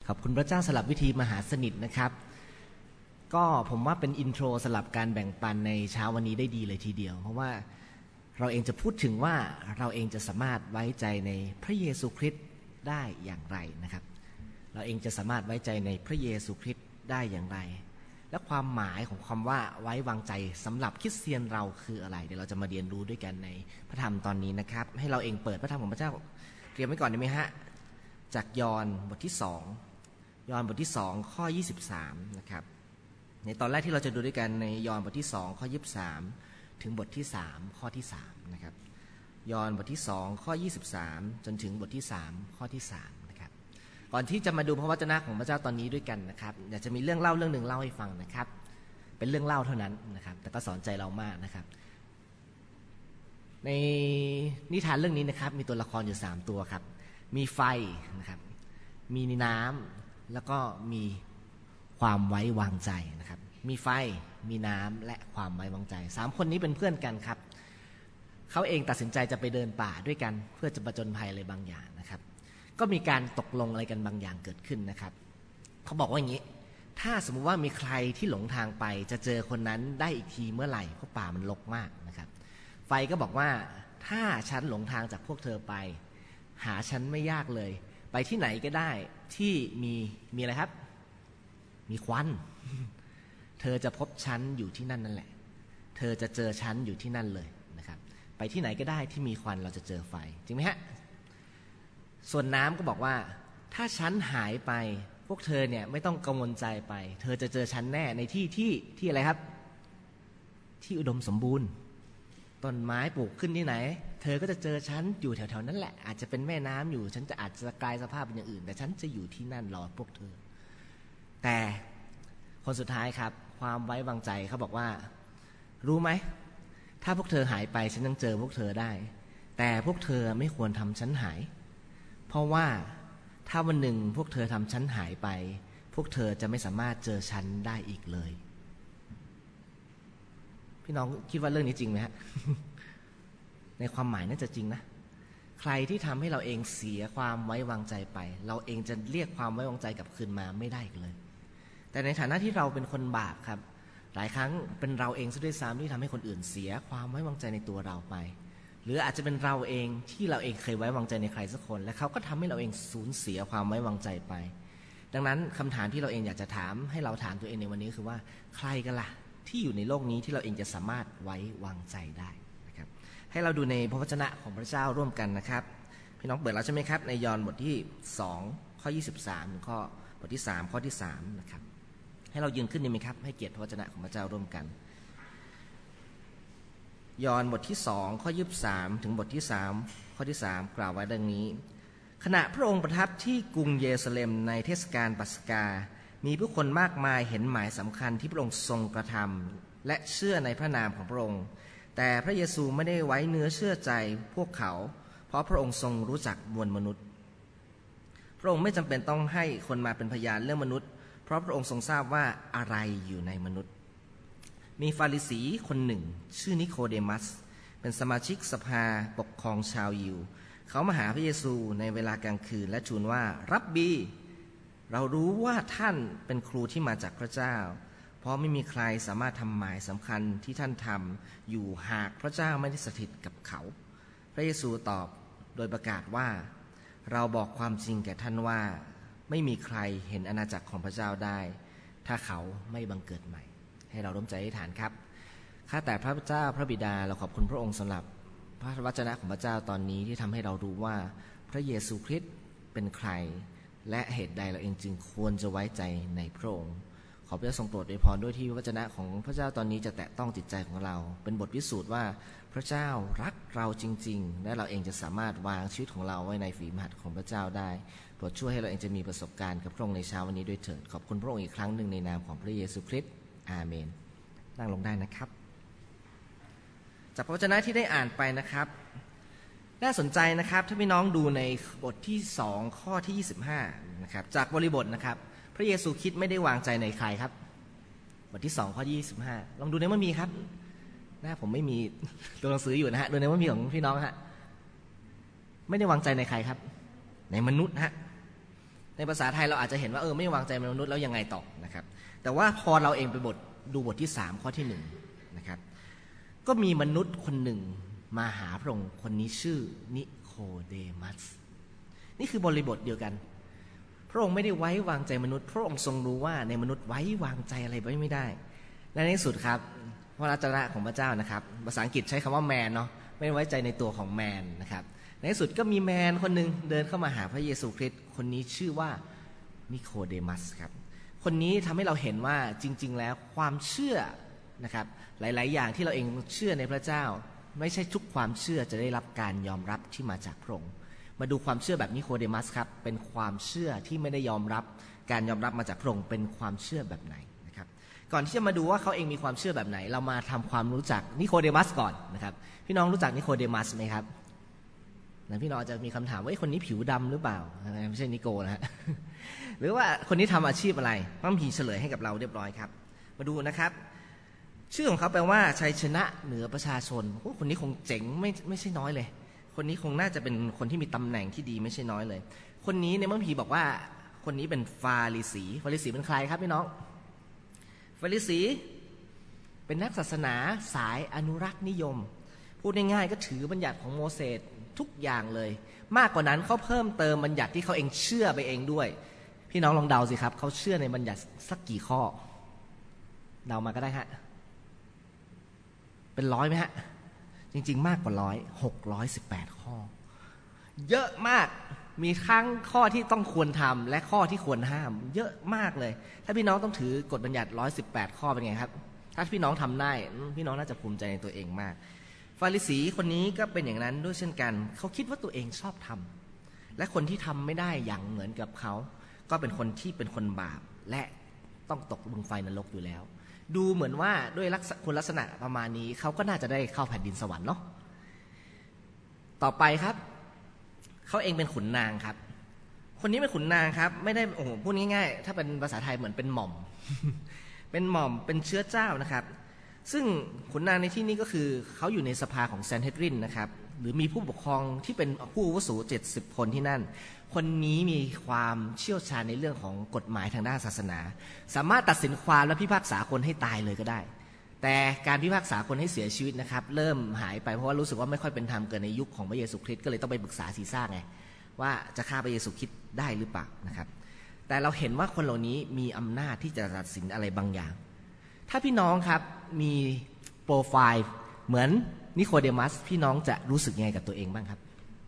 ขอบคุณพระเจ้าสำหรับวิธีมหาสนิทนะครับก็ผมว่าเป็นอินโทรสำหรับการแบ่งปันในเช้าวันนี้ได้ดีเลยทีเดียวเพราะว่าเราเองจะพูดถึงว่าเราเองจะสามารถไว้ใจในพระเยซูคริสต์ได้อย่างไรนะครับเราเองจะสามารถไว้ใจในพระเยซูคริสต์ได้อย่างไรและความหมายของคำว่าไว้วางใจสำหรับคริสเตียนเราคืออะไรเดี๋ยวเราจะมาเรียนรู้ด้วยกันในพระธรรมตอนนี้นะครับให้เราเองเปิดพระธรรมของพระเจ้าเตรียมไว้ก่อนได้ไหมฮะจากยอห์นบทที่2ยอห์นบทที่2ข้อ23นะครับในตอนแรกที่เราจะดูด้วยกันในยอห์นบทที่2ข้อ23ถึงบทที่3ข้อที่3นะครับยอห์นบทที่2ข้อ23จนถึงบทที่3ข้อที่3นะครับก่อนที่จะมาดูพระวจนะของพระเจ้าตอนนี้ด้วยกันนะครับอยากจะมีเรื่องเล่าเรื่องนึงเล่าให้ฟังนะครับเป็นเรื่องเล่าเท่านั้นนะครับแต่ก็สอนใจเรามากนะครับในนิทานเรื่องนี้นะครับมีตัวละครอยู่3ตัวครับมีไฟนะครับมีน้ำแล้วก็มีความไว้วางใจนะครับมีไฟมีน้ำและความไว้วางใจ3คนนี้เป็นเพื่อนกันครับเขาเองตัดสินใจจะไปเดินป่าด้วยกันเพื่อจะผจญภัยอะไรบางอย่างนะครับก็มีการตกลงอะไรกันบางอย่างเกิดขึ้นนะครับเขาบอกว่าอย่างนี้ถ้าสมมุติว่ามีใครที่หลงทางไปจะเจอคนนั้นได้อีกทีเมื่อไหร่เพราะป่ามันรกมากนะครับไฟก็บอกว่าถ้าฉันหลงทางจากพวกเธอไปหาฉันไม่ยากเลยไปที่ไหนก็ได้ที่มีอะไรครับมีควันเธอจะพบฉันอยู่ที่นั่นนั่นแหละเธอจะเจอฉันอยู่ที่นั่นเลยนะครับไปที่ไหนก็ได้ที่มีควันเราจะเจอไฟจริงไหมฮะส่วนน้ำก็บอกว่าถ้าฉันหายไปพวกเธอเนี่ยไม่ต้องกังวลใจไปเธอจะเจอฉันแน่ในที่อะไรครับที่อุดมสมบูรณ์ต้นไม้ปลูกขึ้นที่ไหนเธอก็จะเจอฉันอยู่แถวๆนั้นแหละอาจจะเป็นแม่น้ำอยู่ฉันจะอาจจะกลายสภาพเป็นอย่างอื่นแต่ฉันจะอยู่ที่นั่นรอพวกเธอแต่คนสุดท้ายครับความไว้วางใจเขาบอกว่ารู้ไหมถ้าพวกเธอหายไปฉันยังเจอพวกเธอได้แต่พวกเธอไม่ควรทำฉันหายเพราะว่าถ้าวันหนึ่งพวกเธอทำฉันหายไปพวกเธอจะไม่สามารถเจอฉันได้อีกเลยพี่น้องคิดว่าเรื่องนี้จริงไหมฮะ ในความหมายน่าจะจริงนะใครที่ทำให้เราเองเสียความไว้วางใจไปเราเองจะเรียกความไว้วางใจกลับคืนมาไม่ได้อีกเลยแต่ในฐานะที่เราเป็นคนบาปครับหลายครั้งเป็นเราเองซะด้วยซ้ำที่ทำให้คนอื่นเสียความไว้วางใจในตัวเราไปหรืออาจจะเป็นเราเองที่เราเองเคยไว้วางใจในใครสักคนและเขาก็ทำให้เราเองสูญเสียความไว้วางใจไปดังนั้นคำถามที่เราเองอยากจะถามให้เราถามตัวเองในวันนี้คือว่าใครกันล่ะที่อยู่ในโลกนี้ที่เราเองจะสามารถไว้วางใจได้นะครับให้เราดูในพระวจนะของพระเจ้าร่วมกันนะครับพี่น้องเปิดแล้วใช่ไหมครับในยอห์นบทที่2ข้อ23ถึงข้อบทที่3ข้อที่3นะครับให้เรายืนขึ้นดีไหมครับให้เกียรติพระวจนะของพระเจ้าร่วมกันยอห์นบทที่2ข้อ23ถึงบทที่3ข้อที่3กล่าวไว้ดังนี้ขณะพระองค์ประทับที่กรุงเยรูซาเล็มในเทศกาลปัสกามีผู้คนมากมายเห็นหมายสำคัญที่พระองค์ทรงกระทำและเชื่อในพระนามของพระองค์แต่พระเยซูไม่ได้ไว้เนื้อเชื่อใจพวกเขาเพราะพระองค์ทรงรู้จักมวลมนุษย์พระองค์ไม่จำเป็นต้องให้คนมาเป็นพยานเรื่องมนุษย์เพราะพระองค์ทรงทราบว่าอะไรอยู่ในมนุษย์มีฟาริสีคนหนึ่งชื่อนิโคเดมัสเป็นสมาชิกสภาปกครองชาวยิวเขามาหาพระเยซูในเวลากลางคืนและทูลว่ารับบีเรารู้ว่าท่านเป็นครูที่มาจากพระเจ้าเพราะไม่มีใครสามารถทำหมายสำคัญที่ท่านทำอยู่หากพระเจ้าไม่ได้สถิตกับเขาพระเยซูตอบโดยประกาศว่าเราบอกความจริงแก่ท่านว่าไม่มีใครเห็นอาณาจักรของพระเจ้าได้ถ้าเขาไม่บังเกิดใหม่ให้เราร่วมใจอธิษฐานครับข้าแต่พระเจ้าพระบิดาเราขอบคุณพระองค์สำหรับพระวจนะของพระเจ้าตอนนี้ที่ทำให้เรารู้ว่าพระเยซูคริสต์เป็นใครและเหตุใดเราเองจึงควรจะไว้ใจในพระองค์ขอพระเจ้าทรงโปรดอวยพรด้วยที่วจนะของพระเจ้าตอนนี้จะแตะต้องจิตใจของเราเป็นบทพิสูจน์ว่าพระเจ้ารักเราจริงๆและเราเองจะสามารถวางชีวิตของเราไว้ในฝีพระหัตถ์ของพระเจ้าได้โปรดช่วยให้เราเองจะมีประสบการณ์กับพระองค์ในเช้าวันนี้ด้วยเถิดขอบคุณพระองค์อีกครั้งหนึ่งในนามของพระเยซูคริสต์อาเมนนั่งลงได้นะครับจากพระวจนะที่ได้อ่านไปนะครับน่าสนใจนะครับถ้าพี่น้องดูในบทที่2ข้อที่25นะครับจากบริบทนะครับพระเยซูคริสต์ไม่ได้วางใจในใครครับบทที่2ข้อที่25ลองดูในว่ามีครับหน้าผมไม่มีตัวหนังสืออยู่นะฮะดูในว่ามีของพี่น้องฮะไม่ได้วางใจในใครครับในมนุษย์ฮะในภาษาไทยเราอาจจะเห็นว่าไม่วางใจมนุษย์แล้วยังไงต่อนะครับแต่ว่าพอเราเองไปดูบทที่3ข้อที่1นะครับก็มีมนุษย์คนหนึ่งมาหาพระองค์คนนี้ชื่อนิโคเดมัสนี่คือบริบทเดียวกันพระองค์ไม่ได้ไว้วางใจมนุษย์พระองค์ทรงรู้ว่าในมนุษย์ไว้วางใจอะไรไว้ไม่ได้และในที่สุดครับพระวจนะของพระเจ้านะครับภาษาอังกฤษใช้คำว่าแมนเนาะไม่ไว้ใจในตัวของแมนนะครับในที่สุดก็มีแมนคนหนึ่งเดินเข้ามาหาพระเยซูคริสต์คนนี้ชื่อว่านิโคเดมัสครับคนนี้ทำให้เราเห็นว่าจริงๆแล้วความเชื่อนะครับหลายๆอย่างที่เราเองเชื่อในพระเจ้าไม่ใช่ทุกความเชื่อจะได้รับการยอมรับที่มาจากพระองค์มาดูความเชื่อแบบนิโคเดมัสครับเป็นความเชื่อที่ไม่ได้ยอมรับการยอมรับมาจากพระองค์เป็นความเชื่อแบบไหนนะครับก่อนที่จะมาดูว่าเขาเองมีความเชื่อแบบไหนเรามาทำความรู้จักนิโคเดมัสก่อนนะครับพี่น้องรู้จักนิโคเดมัสไหมครับนะพี่น้องจะมีคำถามว่าคนนี้ผิวดำหรือเปล่าไม่ใช่นิโกนะฮะ หรือว่าคนนี้ทำอาชีพอะไรพระคัมภีร์เฉลยให้กับเราเรียบร้อยครับมาดูนะครับชื่อของเขาแปลว่าชัยชนะเหนือประชาชนคนนี้คงเจ๋งไม่ใช่น้อยเลยคนนี้คงน่าจะเป็นคนที่มีตำแหน่งที่ดีไม่ใช่น้อยเลยคนนี้ในพระคัมภีร์บอกว่าคนนี้เป็นฟาริสีเป็นใครครับพี่น้องฟาริสีเป็นนักศาสนาสายอนุรักษ์นิยมพูดง่ายๆก็ถือบัญญัติของโมเสสทุกอย่างเลยมากกว่านั้นเขาเพิ่มเติมบัญญัติที่เขาเองเชื่อไปเองด้วยพี่น้องลองเดาสิครับเขาเชื่อในบัญญัติสักกี่ข้อเดามาก็ได้ฮะเป็น100ไหมฮะจริงๆมากกว่า618ข้อเยอะมากมีทั้งข้อที่ต้องควรทำและข้อที่ควรห้ามเยอะมากเลยถ้าพี่น้องต้องถือกฎบัญญัติ118ข้อเป็นไงครับถ้าพี่น้องทำได้พี่น้องน่าจะภูมิใจในตัวเองมากฟาริสีคนนี้ก็เป็นอย่างนั้นด้วยเช่นกันเขาคิดว่าตัวเองชอบทำและคนที่ทำไม่ได้อย่างเหมือนกับเขาก็เป็นคนที่เป็นคนบาปและต้องตกลงไฟนรกอยู่แล้วดูเหมือนว่าด้วยคุณลักษณะประมาณนี้เขาก็น่าจะได้เข้าแผ่นดินสวรรค์เนาะต่อไปครับเขาเองเป็นขุนนางครับคนนี้เป็นขุนนางครับไม่ได้โอ้โหพูดง่ายๆถ้าเป็นภาษาไทยเหมือนเป็นหม่อม เป็นหม่อมเป็นเชื้อเจ้านะครับซึ่งขุนนางในที่นี้ก็คือเขาอยู่ในสภาของแซนเฮดรินนะครับหรือมีผู้ปกครองที่เป็นผู้อาวุโส70 คนที่นั่นคนนี้มีความเชี่ยวชาญในเรื่องของกฎหมายทางด้านศาสนาสามารถตัดสินความและพิพากษาคนให้ตายเลยก็ได้แต่การพิพากษาคนให้เสียชีวิตนะครับเริ่มหายไปเพราะว่ารู้สึกว่าไม่ค่อยเป็นธรรมเกินในยุคของพระเยซูคริสต์ก็เลยต้องไปปรึกษาซีซ่าไงว่าจะฆ่าพระเยซูคริสต์ได้หรือเปล่านะครับแต่เราเห็นว่าคนเหล่านี้มีอำนาจที่จะตัดสินอะไรบางอย่างถ้าพี่น้องครับมีโปรไฟล์เหมือนนิโคเดมัสพี่น้องจะรู้สึกยังไงกับตัวเองบ้างครับ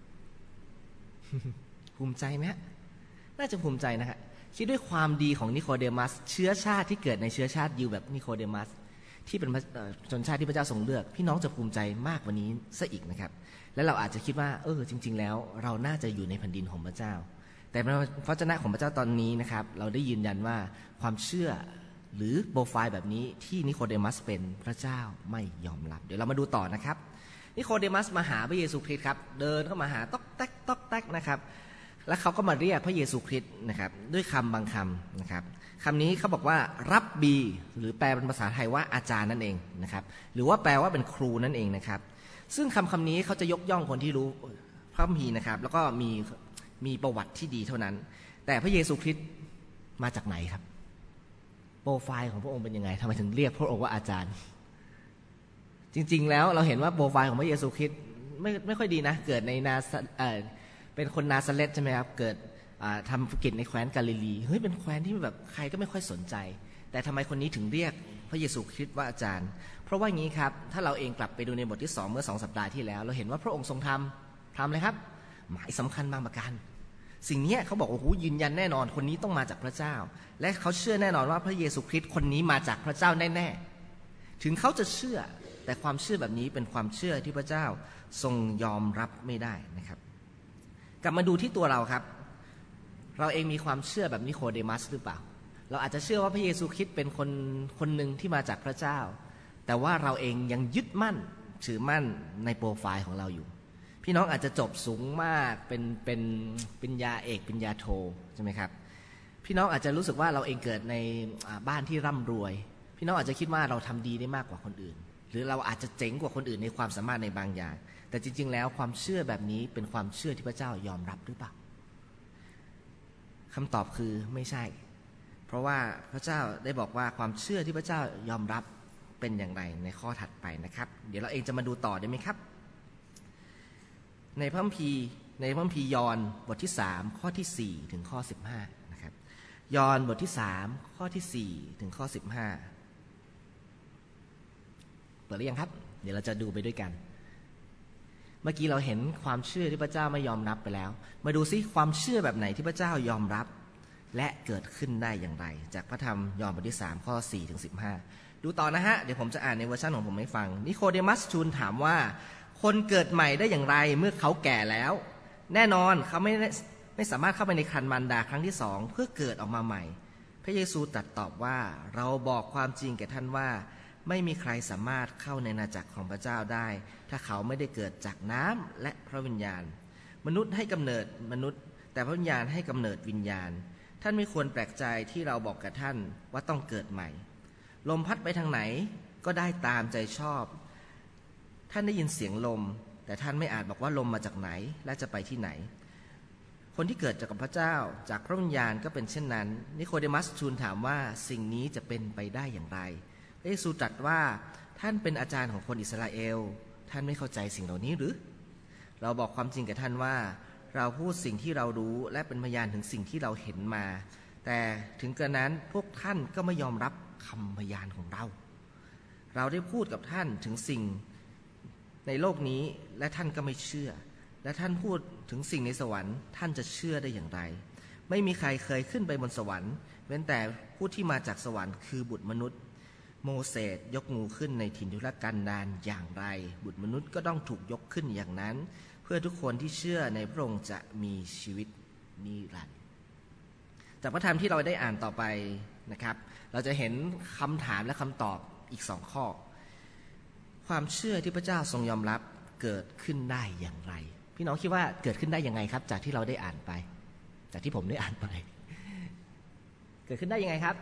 ภูมิใจไหมฮะน่าจะภูมิใจนะครับคิดด้วยความดีของนิโคเดมัสเชื้อชาติที่เกิดในเชื้อชาติยิวแบบนิโคเดมัสที่เป็นชนชาติที่พระเจ้าทรงเลือกพี่น้องจะภูมิใจมากกว่านี้ซะอีกนะครับและเราอาจจะคิดว่าจริงๆแล้วเราน่าจะอยู่ในแผ่นดินของพระเจ้าแต่พระวจนะของพระเจ้าตอนนี้นะครับเราได้ยืนยันว่าความเชื่อหรือโปรไฟล์แบบนี้ที่นิโคเดมัสเป็นพระเจ้าไม่ยอมรับเดี๋ยวเรามาดูต่อนะครับนิโคเดมัสมาหาพระเยซูคริสต์ครับเดินเข้ามาหาต๊อกแต๊กนะครับแล้วเขาก็มาเรียกพระเยซูคริสต์นะครับด้วยคำบางคำนะครับคำนี้เขาบอกว่ารับบีหรือแปลเป็นภาษาไทยว่าอาจารย์นั่นเองนะครับหรือว่าแปลว่าเป็นครูนั่นเองนะครับซึ่งคำนี้เขาจะยกย่องคนที่รู้พระคัมภีร์นะครับแล้วก็มีประวัติที่ดีเท่านั้นแต่พระเยซูคริสต์มาจากไหนครับโปรไฟล์ของพระองค์เป็นยังไงทำไมถึงเรียกพระองค์ว่าอาจารย์จริงๆแล้วเราเห็นว่าโปรไฟล์ของพระเยซูคริสต์ไม่ค่อยดีนะเกิดในเป็นคนนาซาเรตใช่ไหมครับเกิดทำกิจในแคว้นกาลิลีเฮ้ยเป็นแคว้นที่แบบใครก็ไม่ค่อยสนใจแต่ทำไมคนนี้ถึงเรียกพระเยซูคริสต์ว่าอาจารย์เพราะว่างี้ครับถ้าเราเองกลับไปดูในบทที่2เมื่อ2 สัปดาห์ที่แล้วเราเห็นว่าพระองค์ทรงทำเลยครับหมายสำคัญบางประการสิ่งนี้เขาบอกโอ้โหยืนยันแน่นอนคนนี้ต้องมาจากพระเจ้าและเขาเชื่อแน่นอนว่าพระเยซูคริสต์คนนี้มาจากพระเจ้าแน่ๆถึงเขาจะเชื่อแต่ความเชื่อแบบนี้เป็นความเชื่อที่พระเจ้าทรงยอมรับไม่ได้นะครับกลับมาดูที่ตัวเราครับเราเองมีความเชื่อแบบนิโคเดมัสหรือเปล่าเราอาจจะเชื่อว่าพระเยซูคริสต์เป็นคนหนึ่งที่มาจากพระเจ้าแต่ว่าเราเองยังยึดมั่นถือมั่นในโปรไฟล์ของเราอยู่พี่น้องอาจจะจบสูงมากเป็นปริญญาเอกปริญญาโทใช่ไหมครับพี่น้องอาจจะรู้สึกว่าเราเองเกิดในบ้านที่ร่ำรวยพี่น้องอาจจะคิดว่าเราทำดีได้มากกว่าคนอื่นหรือเราอาจจะเจ๋งกว่าคนอื่นในความสามารถในบางอย่างแต่จริงๆแล้วความเชื่อแบบนี้เป็นความเชื่อที่พระเจ้ายอมรับหรือเปล่าคำตอบคือไม่ใช่เพราะว่าพระเจ้าได้บอกว่าความเชื่อที่พระเจ้ายอมรับเป็นอย่างไรในข้อถัดไปนะครับเดี๋ยวเราเองจะมาดูต่อได้ไหมครับในพระคัมภีร์ยอห์นบทที่3ข้อที่4ถึงข้อ15นะครับยอห์นบทที่3ข้อที่4ถึงข้อ15เปิดหรือยังครับเดี๋ยวเราจะดูไปด้วยกันเมื่อกี้เราเห็นความเชื่อที่พระเจ้าไม่ยอมรับไปแล้วมาดูซิความเชื่อแบบไหนที่พระเจ้ายอมรับและเกิดขึ้นได้อย่างไรจากพระธรรมยอห์นบทที่3ข้อ4ถึง15ดูต่อนะฮะเดี๋ยวผมจะอ่านในเวอร์ชันของผมให้ฟังนิโคเดมัสทูลถามว่าคนเกิดใหม่ได้อย่างไรเมื่อเขาแก่แล้วแน่นอนเขาไม่สามารถเข้าไปในครรภ์มารดาครั้งที่2เพื่อเกิดออกมาใหม่พระเยซูตรัสตอบว่าเราบอกความจริงแก่ท่านว่าไม่มีใครสามารถเข้าในอาณาจักรของพระเจ้าได้ถ้าเขาไม่ได้เกิดจากน้ำและพระวิญญาณมนุษย์ให้กำเนิดมนุษย์แต่พระวิญญาณให้กำเนิดวิญญาณท่านไม่ควรแปลกใจที่เราบอกกับท่านว่าต้องเกิดใหม่ลมพัดไปทางไหนก็ได้ตามใจชอบท่านได้ยินเสียงลมแต่ท่านไม่อาจบอกว่าลมมาจากไหนและจะไปที่ไหนคนที่เกิดจากพระเจ้าจากพระวิญญาณก็เป็นเช่นนั้นนิโคเดมัสทูลถามว่าสิ่งนี้จะเป็นไปได้อย่างไรพระเยซูตรัสว่าท่านเป็นอาจารย์ของคนอิสราเอลท่านไม่เข้าใจสิ่งเหล่านี้หรือเราบอกความจริงกับท่านว่าเราพูดสิ่งที่เรารู้และเป็นพยานถึงสิ่งที่เราเห็นมาแต่ถึงกระนั้นพวกท่านก็ไม่ยอมรับคำพยานของเราได้พูดกับท่านถึงสิ่งในโลกนี้และท่านก็ไม่เชื่อและท่านพูดถึงสิ่งในสวรรค์ท่านจะเชื่อได้อย่างไรไม่มีใครเคยขึ้นไปบนสวรรค์เว้นแต่ผู้ที่มาจากสวรรค์คือบุตรมนุษย์โมเสสยกงูขึ้นในถิ่นทุรกันดารอย่างไรบุตรมนุษย์ก็ต้องถูกยกขึ้นอย่างนั้นเพื่อทุกคนที่เชื่อในพระองค์จะมีชีวิตนิรันดร์จากพระธรรมที่เราได้อ่านต่อไปนะครับเราจะเห็นคำถามและคำตอบอีก2ข้อความเชื่อที่พระเจ้าทรงยอมรับเกิดขึ้นได้อย่างไรพี่น้องคิดว่าเกิดขึ้นได้ยังไงครับจากที่เราได้อ่านไปจากที่ผมได้อ่านไปเกิดขึ้นได้ยังไงครับ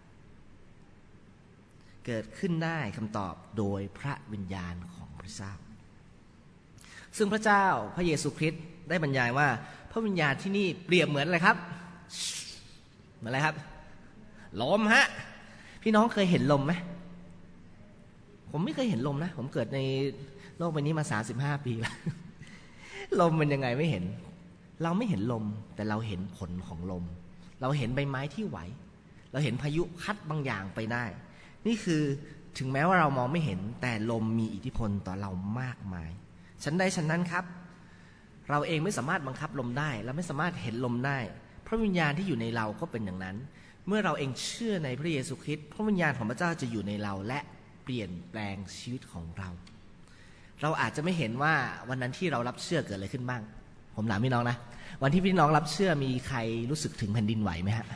เกิดขึ้นได้คำตอบโดยพระวิญญาณของพระเจ้าซึ่งพระเจ้าพระเยซูคริสต์ได้บรรยายว่าพระวิญญาณที่นี่เปรียบเหมือนอะไรครับเหมือนอะไรครับลมฮะพี่น้องเคยเห็นลมไหมผมไม่เคยเห็นลมนะผมเกิดในโลกใบนี้มา35 ปีแล้วลมมันยังไงไม่เห็นเราไม่เห็นลมแต่เราเห็นผลของลมเราเห็นใบไม้ที่ไหวเราเห็นพายุพัดบางอย่างไปได้นี่คือถึงแม้ว่าเรามองไม่เห็นแต่ลมมีอิทธิพลต่อเรามากมายฉันใดฉันนั้นครับเราเองไม่สามารถบังคับลมได้และไม่สามารถเห็นลมได้พระวิญญาณที่อยู่ในเราก็เป็นอย่างนั้นเมื่อเราเองเชื่อในพระเยซูคริสต์พระวิญญาณของพระเจ้าจะอยู่ในเราและเปลี่ยนแปลงชีวิตของเราอาจจะไม่เห็นว่าวันนั้นที่เรารับเชื่อเกิดอะไรขึ้นบ้างผมถามพี่น้องนะวันที่พี่น้องรับเชื่อมีใครรู้สึกถึงแผ่นดินไหวไหมฮะ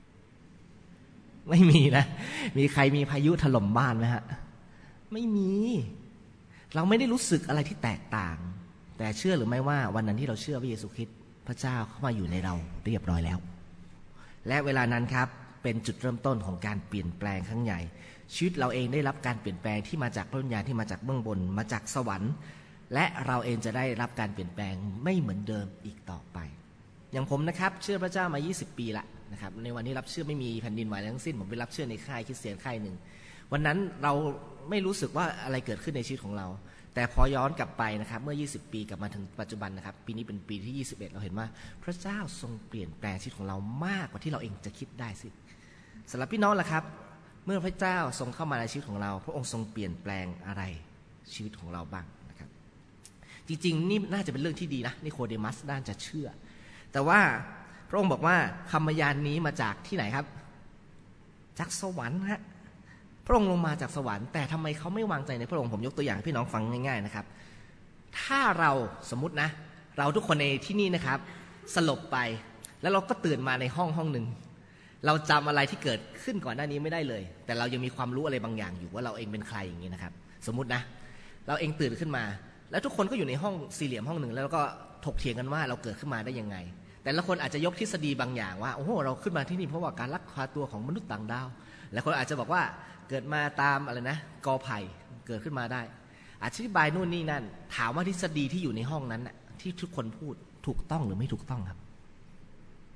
ไม่มีนะมีใครมีพายุถล่มบ้านไหมฮะไม่มีเราไม่ได้รู้สึกอะไรที่แตกต่างแต่เชื่อหรือไม่ว่าวันนั้นที่เราเชื่อพระเยซูคริสต์พระเจ้าเข้ามาอยู่ในเราเรียบร้อยแล้วและเวลานั้นครับเป็นจุดเริ่มต้นของการเปลี่ยนแปลงครั้งใหญ่ชีวิตเราเองได้รับการเปลี่ยนแปลงที่มาจากพระวิญญาณที่มาจากเบื้องบนมาจากสวรรค์และเราเองจะได้รับการเปลี่ยนแปลงไม่เหมือนเดิมอีกต่อไปอย่างผมนะครับเชื่อพระเจ้ามา20 ปีละนะครับในวันที่รับเชื่อไม่มีแผ่นดินไหวทั้งสิ้นผมไปรับเชื่อในค่ายคริสเตียนค่ายหนึ่งวันนั้นเราไม่รู้สึกว่าอะไรเกิดขึ้นในชีวิตของเราแต่พอย้อนกลับไปนะครับเมื่อ20 ปีกลับมาถึงปัจจุบันนะครับปีนี้เป็นปีที่21เราเห็นว่าพระเจ้าทรงเปลี่ยนแปลงชีวิตของเรามากกว่าที่เราเองจะคิดได้สิสำหรับพี่น้องล่ะครับเมื่อพระเจ้าทรงเข้ามาในชีวิตของเราพระองค์ทรงเปลี่ยนแปลงอะไรชีวิตของเราบ้างนะครับจริงๆนี่น่าจะเป็นเรื่องที่ดีนะนิโคเดมัสน่าจะเชื่อแต่ว่าพระองค์บอกว่าคำพยานนี้มาจากที่ไหนครับจากสวรรค์ฮะพระองค์ลงมาจากสวรรค์แต่ทำไมเขาไม่วางใจในพระองค์ผมยกตัวอย่างให้พี่น้องฟังง่ายๆนะครับถ้าเราสมมุตินะเราทุกคนในที่นี่นะครับสลบไปแล้วเราก็ตื่นมาในห้องหนึ่งเราจำอะไรที่เกิดขึ้นก่อนหน้านี้ไม่ได้เลยแต่เรายังมีความรู้อะไรบางอย่างอยู่ว่าเราเองเป็นใครอย่างนี้นะครับสมมุตินะเราเองตื่นขึ้นมาแล้วทุกคนก็อยู่ในห้องสี่เหลี่ยมห้องหนึ่งแล้วก็ถกเถียงกันว่าเราเกิดขึ้นมาได้ยังไงแต่ละคนอาจจะยกทฤษฎีบางอย่างว่าโอ้โหเราขึ้นมาที่นี่เพราะว่าการลักพาตัวของมนุษย์ต่างดาวและคนอาจจะบอกว่าเกิดมาตามอะไรนะกอไผ่เกิดขึ้นมาได้อธิบายนู่นนี่นั่นถามว่าทฤษฎีที่อยู่ในห้องนั้นที่ทุกคนพูดถูกต้องหรือไม่ถูกต้องครับ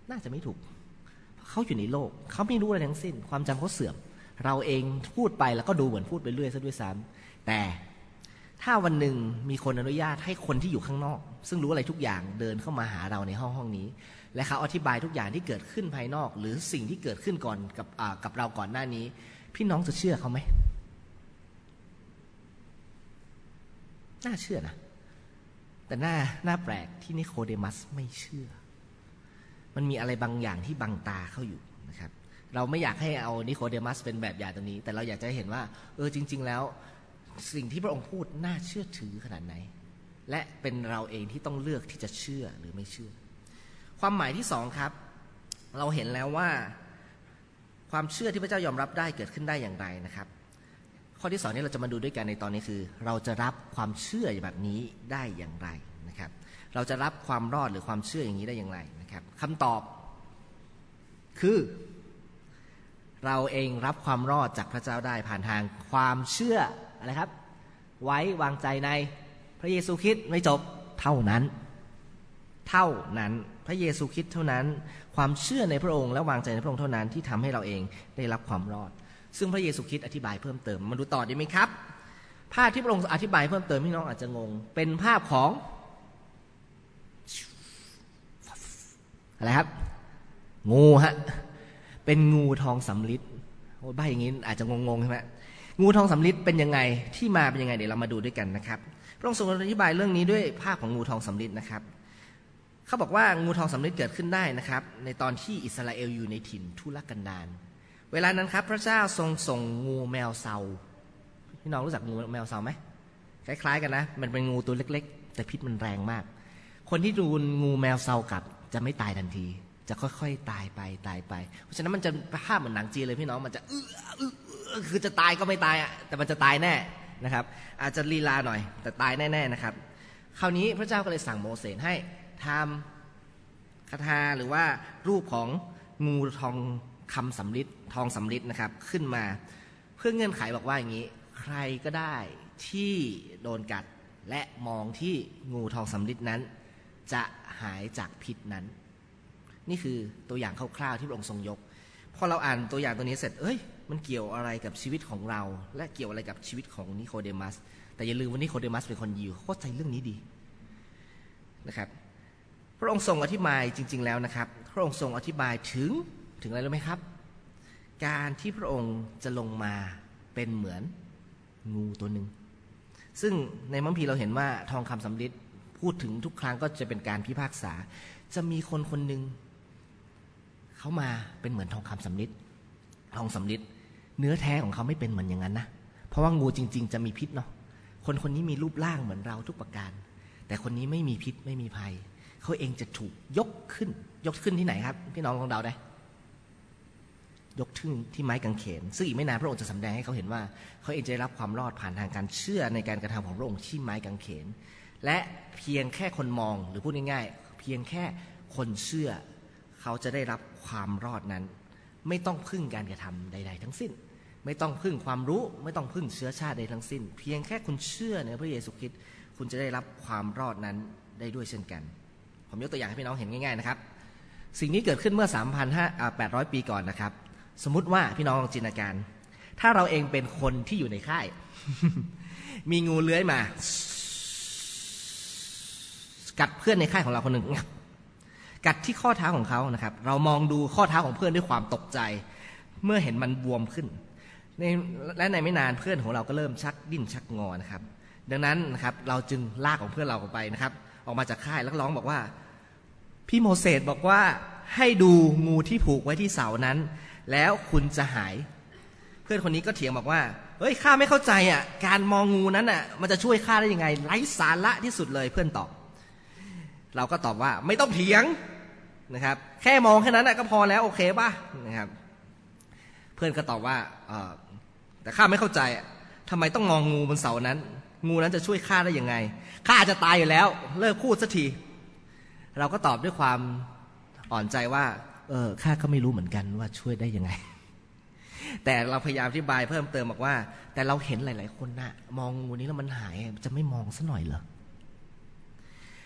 น่าจะไม่ถูกเขาอยู่ในโลกเขาไม่รู้อะไรทั้งสิ้นความจำเขาเสื่อมเราเองพูดไปแล้วก็ดูเหมือนพูดไปเรื่อยซะด้วยซ้ำแต่ถ้าวันหนึ่งมีคนอนุญาตให้คนที่อยู่ข้างนอกซึ่งรู้อะไรทุกอย่างเดินเข้ามาหาเราในห้องนี้และเขาอธิบายทุกอย่างที่เกิดขึ้นภายนอกหรือสิ่งที่เกิดขึ้นก่อนกับเราก่อนหน้านี้พี่น้องจะเชื่อเขาไหมน่าเชื่อนะแต่น่าแปลกที่นิโคเดมัสไม่เชื่อมันมีอะไรบางอย่างที่บังตาเขาอยู่นะครับเราไม่อยากให้เอานิโคเดมัสเป็นแบบอย่างตรงนี้แต่เราอยากจะเห็นว่าจริงๆแล้วสิ่งที่พระองค์พูดน่าเชื่อถือขนาดไหนและเป็นเราเองที่ต้องเลือกที่จะเชื่อหรือไม่เชื่อความหมายที่สองครับเราเห็นแล้วว่าความเชื่อที่พระเจ้ายอมรับได้เกิดขึ้นได้อย่างไรนะครับข้อที่สองนี้เราจะมาดูด้วยกันในตอนนี้คือเราจะรับความเชื่อแบบนี้ได้อย่างไรนะครับเราจะรับความรอดหรือความเชื่ออย่างนี้ได้อย่างไรนะครับคำตอบคือเราเองรับความรอดจากพระเจ้าได้ผ่านทางความเชื่ออะไรครับไว้วางใจในพระเยซูคริสต์ไม่จบเท่านั้นพระเยซูคริสต์เท่านั้นความเชื่อในพระองค์และวางใจในพระองค์เท่านั้นที่ทำให้เราเองได้รับความรอดซึ่งพระเยซูคริสต์อธิบายเพิ่มเติมมาดูต่อดีไหมครับภาพที่พระองค์อธิบายเพิ่มเติมพี่น้องอาจจะงงเป็นภาพของอะไรครับงูฮะเป็นงูทองสำริดโอ้ใบอย่างนี้อาจจะงงใช่ไหมงูทองสำริดเป็นยังไงที่มาเป็นยังไงเดี๋ยวเรามาดูด้วยกันนะครับพระองค์ทรงอธิบายเรื่องนี้ด้วยภาพของงูทองสำริดนะครับเขาบอกว่างูทองสำริดเกิดขึ้นได้นะครับในตอนที่อิสราเอลอยู่ในถิ่นทุรกันดารเวลานั้นครับพระเจ้าทรงส่งงูแมวเซาพี่น้องรู้จักงูแมวเซาไหมคล้ายๆกันนะมันเป็นงูตัวเล็กๆแต่พิษมันแรงมากคนที่ดูงูแมวเซากัดจะไม่ตายทันทีจะค่อยๆตายไปเพราะฉะนั้นมันจะภาพเหมือนหนังจีนเลยพี่น้องมันจะคือจะตายก็ไม่ตายอ่ะแต่มันจะตายแน่นะครับอาจจะลีลาหน่อยแต่ตายแน่ๆนะครับคราวนี้พระเจ้าก็เลยสั่งโมเสสให้ทำคาถาหรือว่ารูปของงูทองคำสำริดทองสำริดนะครับขึ้นมาเพื่อเงื่อนไขบอกว่าอย่างนี้ใครก็ได้ที่โดนกัดและมองที่งูทองสำริดนั้นจะหายจากพิษนั้นนี่คือตัวอย่างคร่าวๆที่พระองค์ทรงยกพอเราอ่านตัวอย่างตัวนี้เสร็จมันเกี่ยวอะไรกับชีวิตของเราและเกี่ยวอะไรกับชีวิตของนิโคเดมัสแต่อย่าลืมว่านิโคเดมัสเป็นคนยิวเข้าใจเรื่องนี้ดีนะครับพระองค์ทรงอธิบายจริงๆแล้วนะครับพระองค์ทรงอธิบายถึงอะไรรู้ไหมครับการที่พระองค์จะลงมาเป็นเหมือนงูตัวหนึ่งซึ่งในมัมพีเราเห็นว่าทองคำสำริดพูดถึงทุกครั้งก็จะเป็นการพิพากษาจะมีคนหนึ่งเขามาเป็นเหมือนทองคำสำริดทองสำริดเนื้อแท้ของเขาไม่เป็นเหมือนอย่างนั้นนะเพราะว่างูจริงๆจะมีพิษเนาะคนนี้มีรูปร่างเหมือนเราทุกประการแต่คนนี้ไม่มีพิษไม่มีภัยเขาเองจะถูกยกขึ้นที่ไหนครับพี่น้องลองเดาได้ยกขึ้นที่ไม้กางเขนซึ่งอีกไม่นานพระองค์จะสำแดงให้เขาเห็นว่าเขาเองจะได้รับความรอดผ่านทางการเชื่อในการกระทำของพระองค์ที่ไม้กางเขนและเพียงแค่คนมองหรือพูดง่ายๆเพียงแค่คนเชื่อเขาจะได้รับความรอดนั้นไม่ต้องพึ่งการกระทำใดๆทั้งสิ้นไม่ต้องพึ่งความรู้ไม่ต้องพึ่งเชื้อชาติใดทั้งสิ้นเพียงแค่คุณเชื่อในพระเยซูคริสต์คุณจะได้รับความรอดนั้นได้ด้วยเช่นกันผมยกตัวอย่างให้พี่น้องเห็นง่ายๆนะครับสิ่งนี้เกิดขึ้นเมื่อ 3,800 ปีก่อนนะครับสมมุติว่าพี่น้องลองจินตนาการถ้าเราเองเป็นคนที่อยู่ในค่าย มีงูเลื้อยมากัดเพื่อนในค่ายของเราคนหนึ่งกัดที่ข้อเท้าของเขานะครับเรามองดูข้อเท้าของเพื่อนด้วยความตกใจเมื่อเห็นมันบวมขึ้นและในไม่นานเพื่อนของเราก็เริ่มชักดิ้นชักงอนะครับดังนั้นนะครับเราจึงลากของเพื่อนเราออกไปนะครับออกมาจากค่ายแล้วร้องบอกว่าพี่โมเสสบอกว่าให้ดูงูที่ผูกไว้ที่เสานั้นแล้วคุณจะหายเพื่อนคนนี้ก็เถียงบอกว่าเฮ้ยข้าไม่เข้าใจอ่ะการมองงูนั้นอ่ะมันจะช่วยข้าได้ยังไงไร้สาระที่สุดเลยเพื่อนตอบเราก็ตอบว่าไม่ต้องเถียงนะครับแค่มองแค่นั้นก็พอแล้วโอเคป่ะนะครับเพื่อนก็ตอบว่าแต่ข้าไม่เข้าใจทำไมต้องมองงูบนเสานั้นงูนั้นจะช่วยข้าได้ยังไงข้าจะตายอยู่แล้วเลิกพูดสักทีเราก็ตอบด้วยความอ่อนใจว่าข้าก็ไม่รู้เหมือนกันว่าช่วยได้ยังไงแต่เราพยายามอธิบายเพิ่มเติมบอกว่าแต่เราเห็นหลายๆคนนะมองงูนี้แล้วมันหายจะไม่มองซะหน่อยเหรอ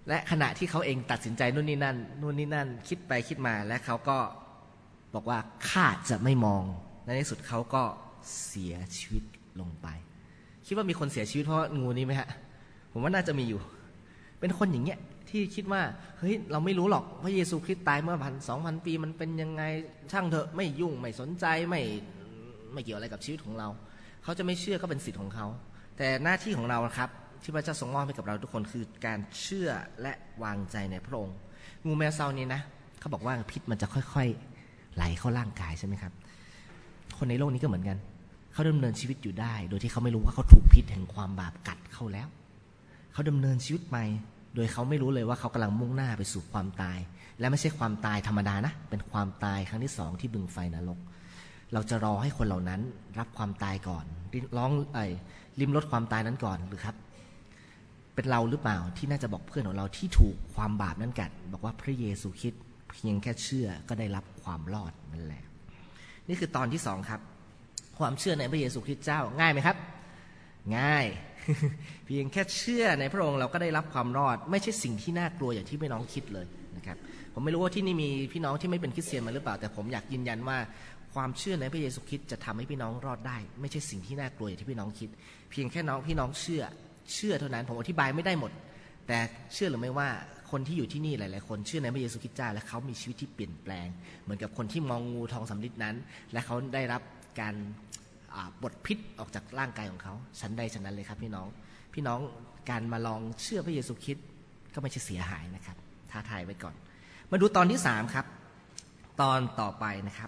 และขณะที่เขาเองตัดสินใจนู่นนี่นั่นคิดไปคิดมาและเขาก็บอกว่าข้าจะไม่มองในที่สุดเขาก็เสียชีวิตลงไปคิดว่ามีคนเสียชีวิตเพราะงูนี้ไหมฮะผมว่าน่าจะมีอยู่เป็นคนอย่างเงี้ยที่คิดว่าเฮ้ยเราไม่รู้หรอกพระเยซูคริสต์ตายเมื่อ1,000-2,000 ปีมันเป็นยังไงช่างเถอะไม่ยุ่งไม่สนใจไม่เกี่ยวอะไรกับชีวิตของเราเขาจะไม่เชื่อก็เป็นสิทธิ์ของเขาแต่หน้าที่ของเราครับที่พระเจ้าทรงมอบให้กับเราทุกคนคือการเชื่อและวางใจในพระองค์งูแมวเซานี้นะเขาบอกว่าพิษมันจะค่อยๆไหลเข้าร่างกายใช่ไหมครับคนในโลกนี้ก็เหมือนกันเขาดำเนินชีวิตอยู่ได้โดยที่เขาไม่รู้ว่าเขาถูกพิษแห่งความบาปกัดเข้าแล้วเขาดำเนินชีวิตไปโดยเขาไม่รู้เลยว่าเขากำลังมุ่งหน้าไปสู่ความตายและไม่ใช่ความตายธรรมดานะเป็นความตายครั้งที่2ที่บึงไฟนรกเราจะรอให้คนเหล่านั้นรับความตายก่อนลิ้มรสความตายนั้นก่อนหรือครับเป็นเราหรือเปล่าที่น่าจะบอกเพื่อนของเราที่ถูกความบาปนั้นกัดบอกว่าพระเยซูคริสต์เพียงแค่เชื่อก็ได้รับความรอดนั่นแหละนี่คือตอนที่2ครับความเชื่อในพระเยซูคริสต์เจ้าง่ายไหมครับง่าย เพียงแค่เชื่อในพระองค์เราก็ได้รับความรอดไม่ใช่สิ่งที่น่ากลัวอย่างที่พี่น้องคิดเลยนะครับผมไม่รู้ว่าที่นี่มีพี่น้องที่ไม่เป็นคริสเตียนมาหรือเปล่าแต่ผมอยากยืนยันว่าความเชื่อในพระเยซูคริสต์จะทำให้พี่น้องรอดได้ไม่ใช่สิ่งที่น่ากลัวอย่างที่พี่น้องคิดเพียงแค่พี่น้องเชื่อเท่านั้นผมอธิบายไม่ได้หมดแต่เชื่อหรือไม่ว่าคนที่อยู่ที่นี่หลายๆคนเชื่อในพระเยซูคริสต์เจ้าและเขามีชีวิตที่เปลี่ยนแปลงเหมือนกับคนที่มองงูทองสำริดนั้นและเขาได้รับการบทพิษออกจากร่างกายของเขาชั้นใดชั้นนั้นเลยครับพี่น้องการมาลองเชื่อพระเยซูคริสต์ก็ไม่ใช่เสียหายนะครับท้าทายไว้ก่อนมาดูตอนที่3ครับตอนต่อไปนะครับ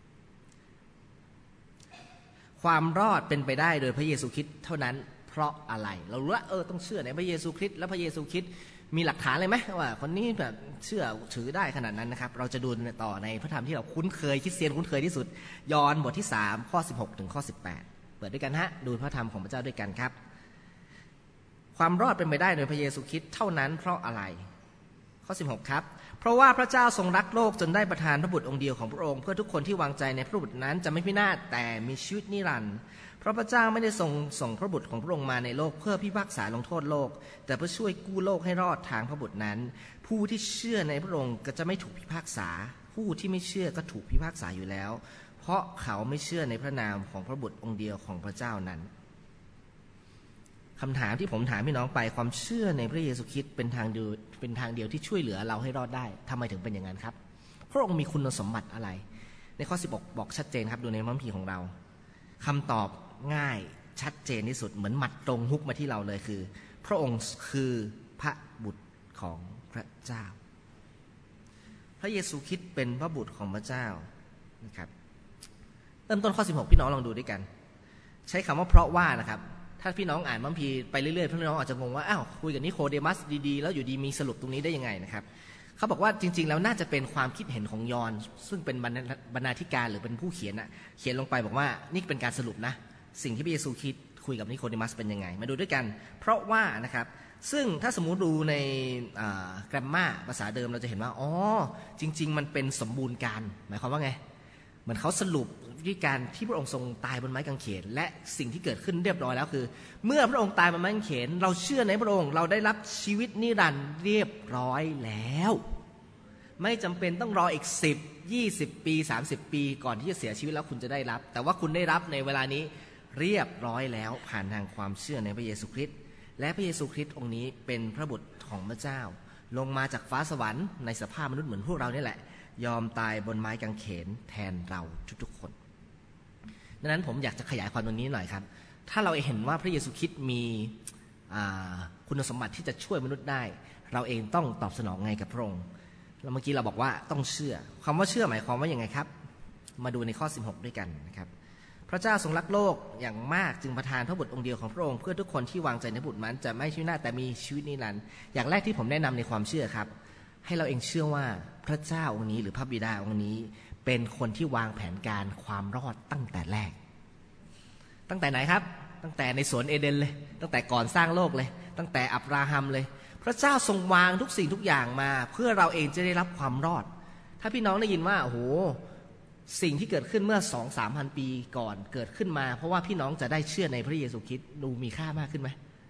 ความรอดเป็นไปได้โดยพระเยซูคริสต์เท่านั้นเพราะอะไรเรารู้ว่าต้องเชื่อในพระเยซูคริสต์แล้วพระเยซูคริสต์มีหลักฐานเลยไหมว่าคนนี้แบบเชื่อถือได้ขนาดนั้นนะครับเราจะดูต่อในพระธรรมที่เราคุ้นเคยคริสเตียนคุ้นเคยที่สุดยอห์นบทที่3ข้อ16ถึงข้อ18เปิดด้วยกันฮะดูพระธรรมของพระเจ้าด้วยกันครับความรอดเป็นไปได้โดยพระเยซูคริสต์เท่านั้นเพราะอะไรข้อ16ครับเพราะว่าพระเจ้าทรงรักโลกจนได้ประทานพระบุตรองค์เดียวของพระองค์เพื่อทุกคนที่วางใจในพระบุตรนั้นจะไม่พินาศแต่มีชีวิตนิรันดร์เพราะพระเจ้าไม่ได้ส่งพระบุตรของพระองค์มาในโลกเพื่อพิพากษาลงโทษโลกแต่เพื่อช่วยกู้โลกให้รอดทางพระบุตรนั้นผู้ที่เชื่อในพระองค์ก็จะไม่ถูกพิพากษาผู้ที่ไม่เชื่อก็ถูกพิพากษาอยู่แล้วเพราะเขาไม่เชื่อในพระนามของพระบุตรองค์เดียวของพระเจ้านั้นคำถามที่ผมถามพี่น้องไปความเชื่อในพระเยซูคริสต์เป็นทางเดียวที่ช่วยเหลือเราให้รอดได้ทำไมถึงเป็นอย่างนั้นครับพระองค์มีคุณสมบัติอะไรในข้อ16บอกชัดเจนครับดูในพระคัมภีร์ของเราคำตอบง่ายชัดเจนที่สุดเหมือนหมัดตรงฮุกมาที่เราเลยคือพระองค์คือพระบุตรของพระเจ้าพระเยซูคริสต์เป็นพระบุตรของพระเจ้านะครับเริ่มต้นข้อ16พี่น้องลองดูด้วยกันใช้คำว่าเพราะว่านะครับถ้าพี่น้องอ่านพระคัมภีร์ไปเรื่อยๆพี่น้องอาจจะงงว่าอ้าวคุยกับนิโคเดมัสดีๆแล้วอยู่ดีมีสรุปตรงนี้ได้ยังไงนะครับเขาบอกว่าจริงๆแล้วน่าจะเป็นความคิดเห็นของยอห์นซึ่งเป็นบรรณาธิการหรือเป็นผู้เขียนเขียนลงไปบอกว่านี่เป็นการสรุปนะสิ่งที่พระเยซูคริสต์คุยกับนิโคเดมัสเป็นยังไงมาดูด้วยกันเพราะว่านะครับซึ่งถ้าสมมุติดูในแกรมมาภาษาเดิมเราจะเห็นว่าอ๋อจริงๆมันเป็นสมบูรณ์การหมายความว่าไงเหมือนเขาสรุปวิธีการที่พระองค์ทรงตายบนไม้กางเขนและสิ่งที่เกิดขึ้นเรียบร้อยแล้วคือเมื่อพระองค์ตายบนไม้กางเขนเราเชื่อในพระองค์เราได้รับชีวิตนิรันดร์เรียบร้อยแล้วไม่จำเป็นต้องรออีก10 20 ปี30 ปีก่อนที่จะเสียชีวิตแล้วคุณจะได้รับแต่ว่าคุณได้รับในเวลานี้เรียบร้อยแล้วผ่านทางความเชื่อในพระเยซูคริสต์และพระเยซูคริสต์องค์นี้เป็นพระบุตรของพระเจ้าลงมาจากฟ้าสวรรค์ในสภาพมนุษย์เหมือนพวกเรานี่แหละยอมตายบนไม้กางเขนแทนเราทุกๆคนดังนั้นผมอยากจะขยายความตรงนี้หน่อยครับถ้าเราเห็นว่าพระเยซูคริสต์มีคุณสมบัติที่จะช่วยมนุษย์ได้เราเองต้องตอบสนองไงกับพระองค์แล้วเมื่อกี้เราบอกว่าต้องเชื่อคำว่าเชื่อหมายความว่าอย่างไงครับมาดูในข้อ16ด้วยกันนะครับพระเจ้าทรงรักโลกอย่างมากจึงประทานพระบุตรองค์เดียวของพระองค์เพื่อทุกคนที่วางใจในบุตรนั้นจะไม่พินาศแต่มีชีวิตนิรันดร์อย่างแรกที่ผมแนะนำในความเชื่อครับให้เราเองเชื่อว่าพระเจ้าองค์นี้หรือพระบิดาองค์นี้เป็นคนที่วางแผนการความรอดตั้งแต่แรกตั้งแต่ไหนครับตั้งแต่ในสวนเอเดนเลยตั้งแต่ก่อนสร้างโลกเลยตั้งแต่อับราฮัมเลยพระเจ้าทรงวางทุกสิ่งทุกอย่างมาเพื่อเราเองจะได้รับความรอดถ้าพี่น้องได้ยินว่าโอ้โหสิ่งที่เกิดขึ้นเมื่อ 2-3,000 ปีก่อนเกิดขึ้นมาเพราะว่าพี่น้องจะได้เชื่อในพระเยซูคริสต์ดูมีค่ามากขึ้นไหม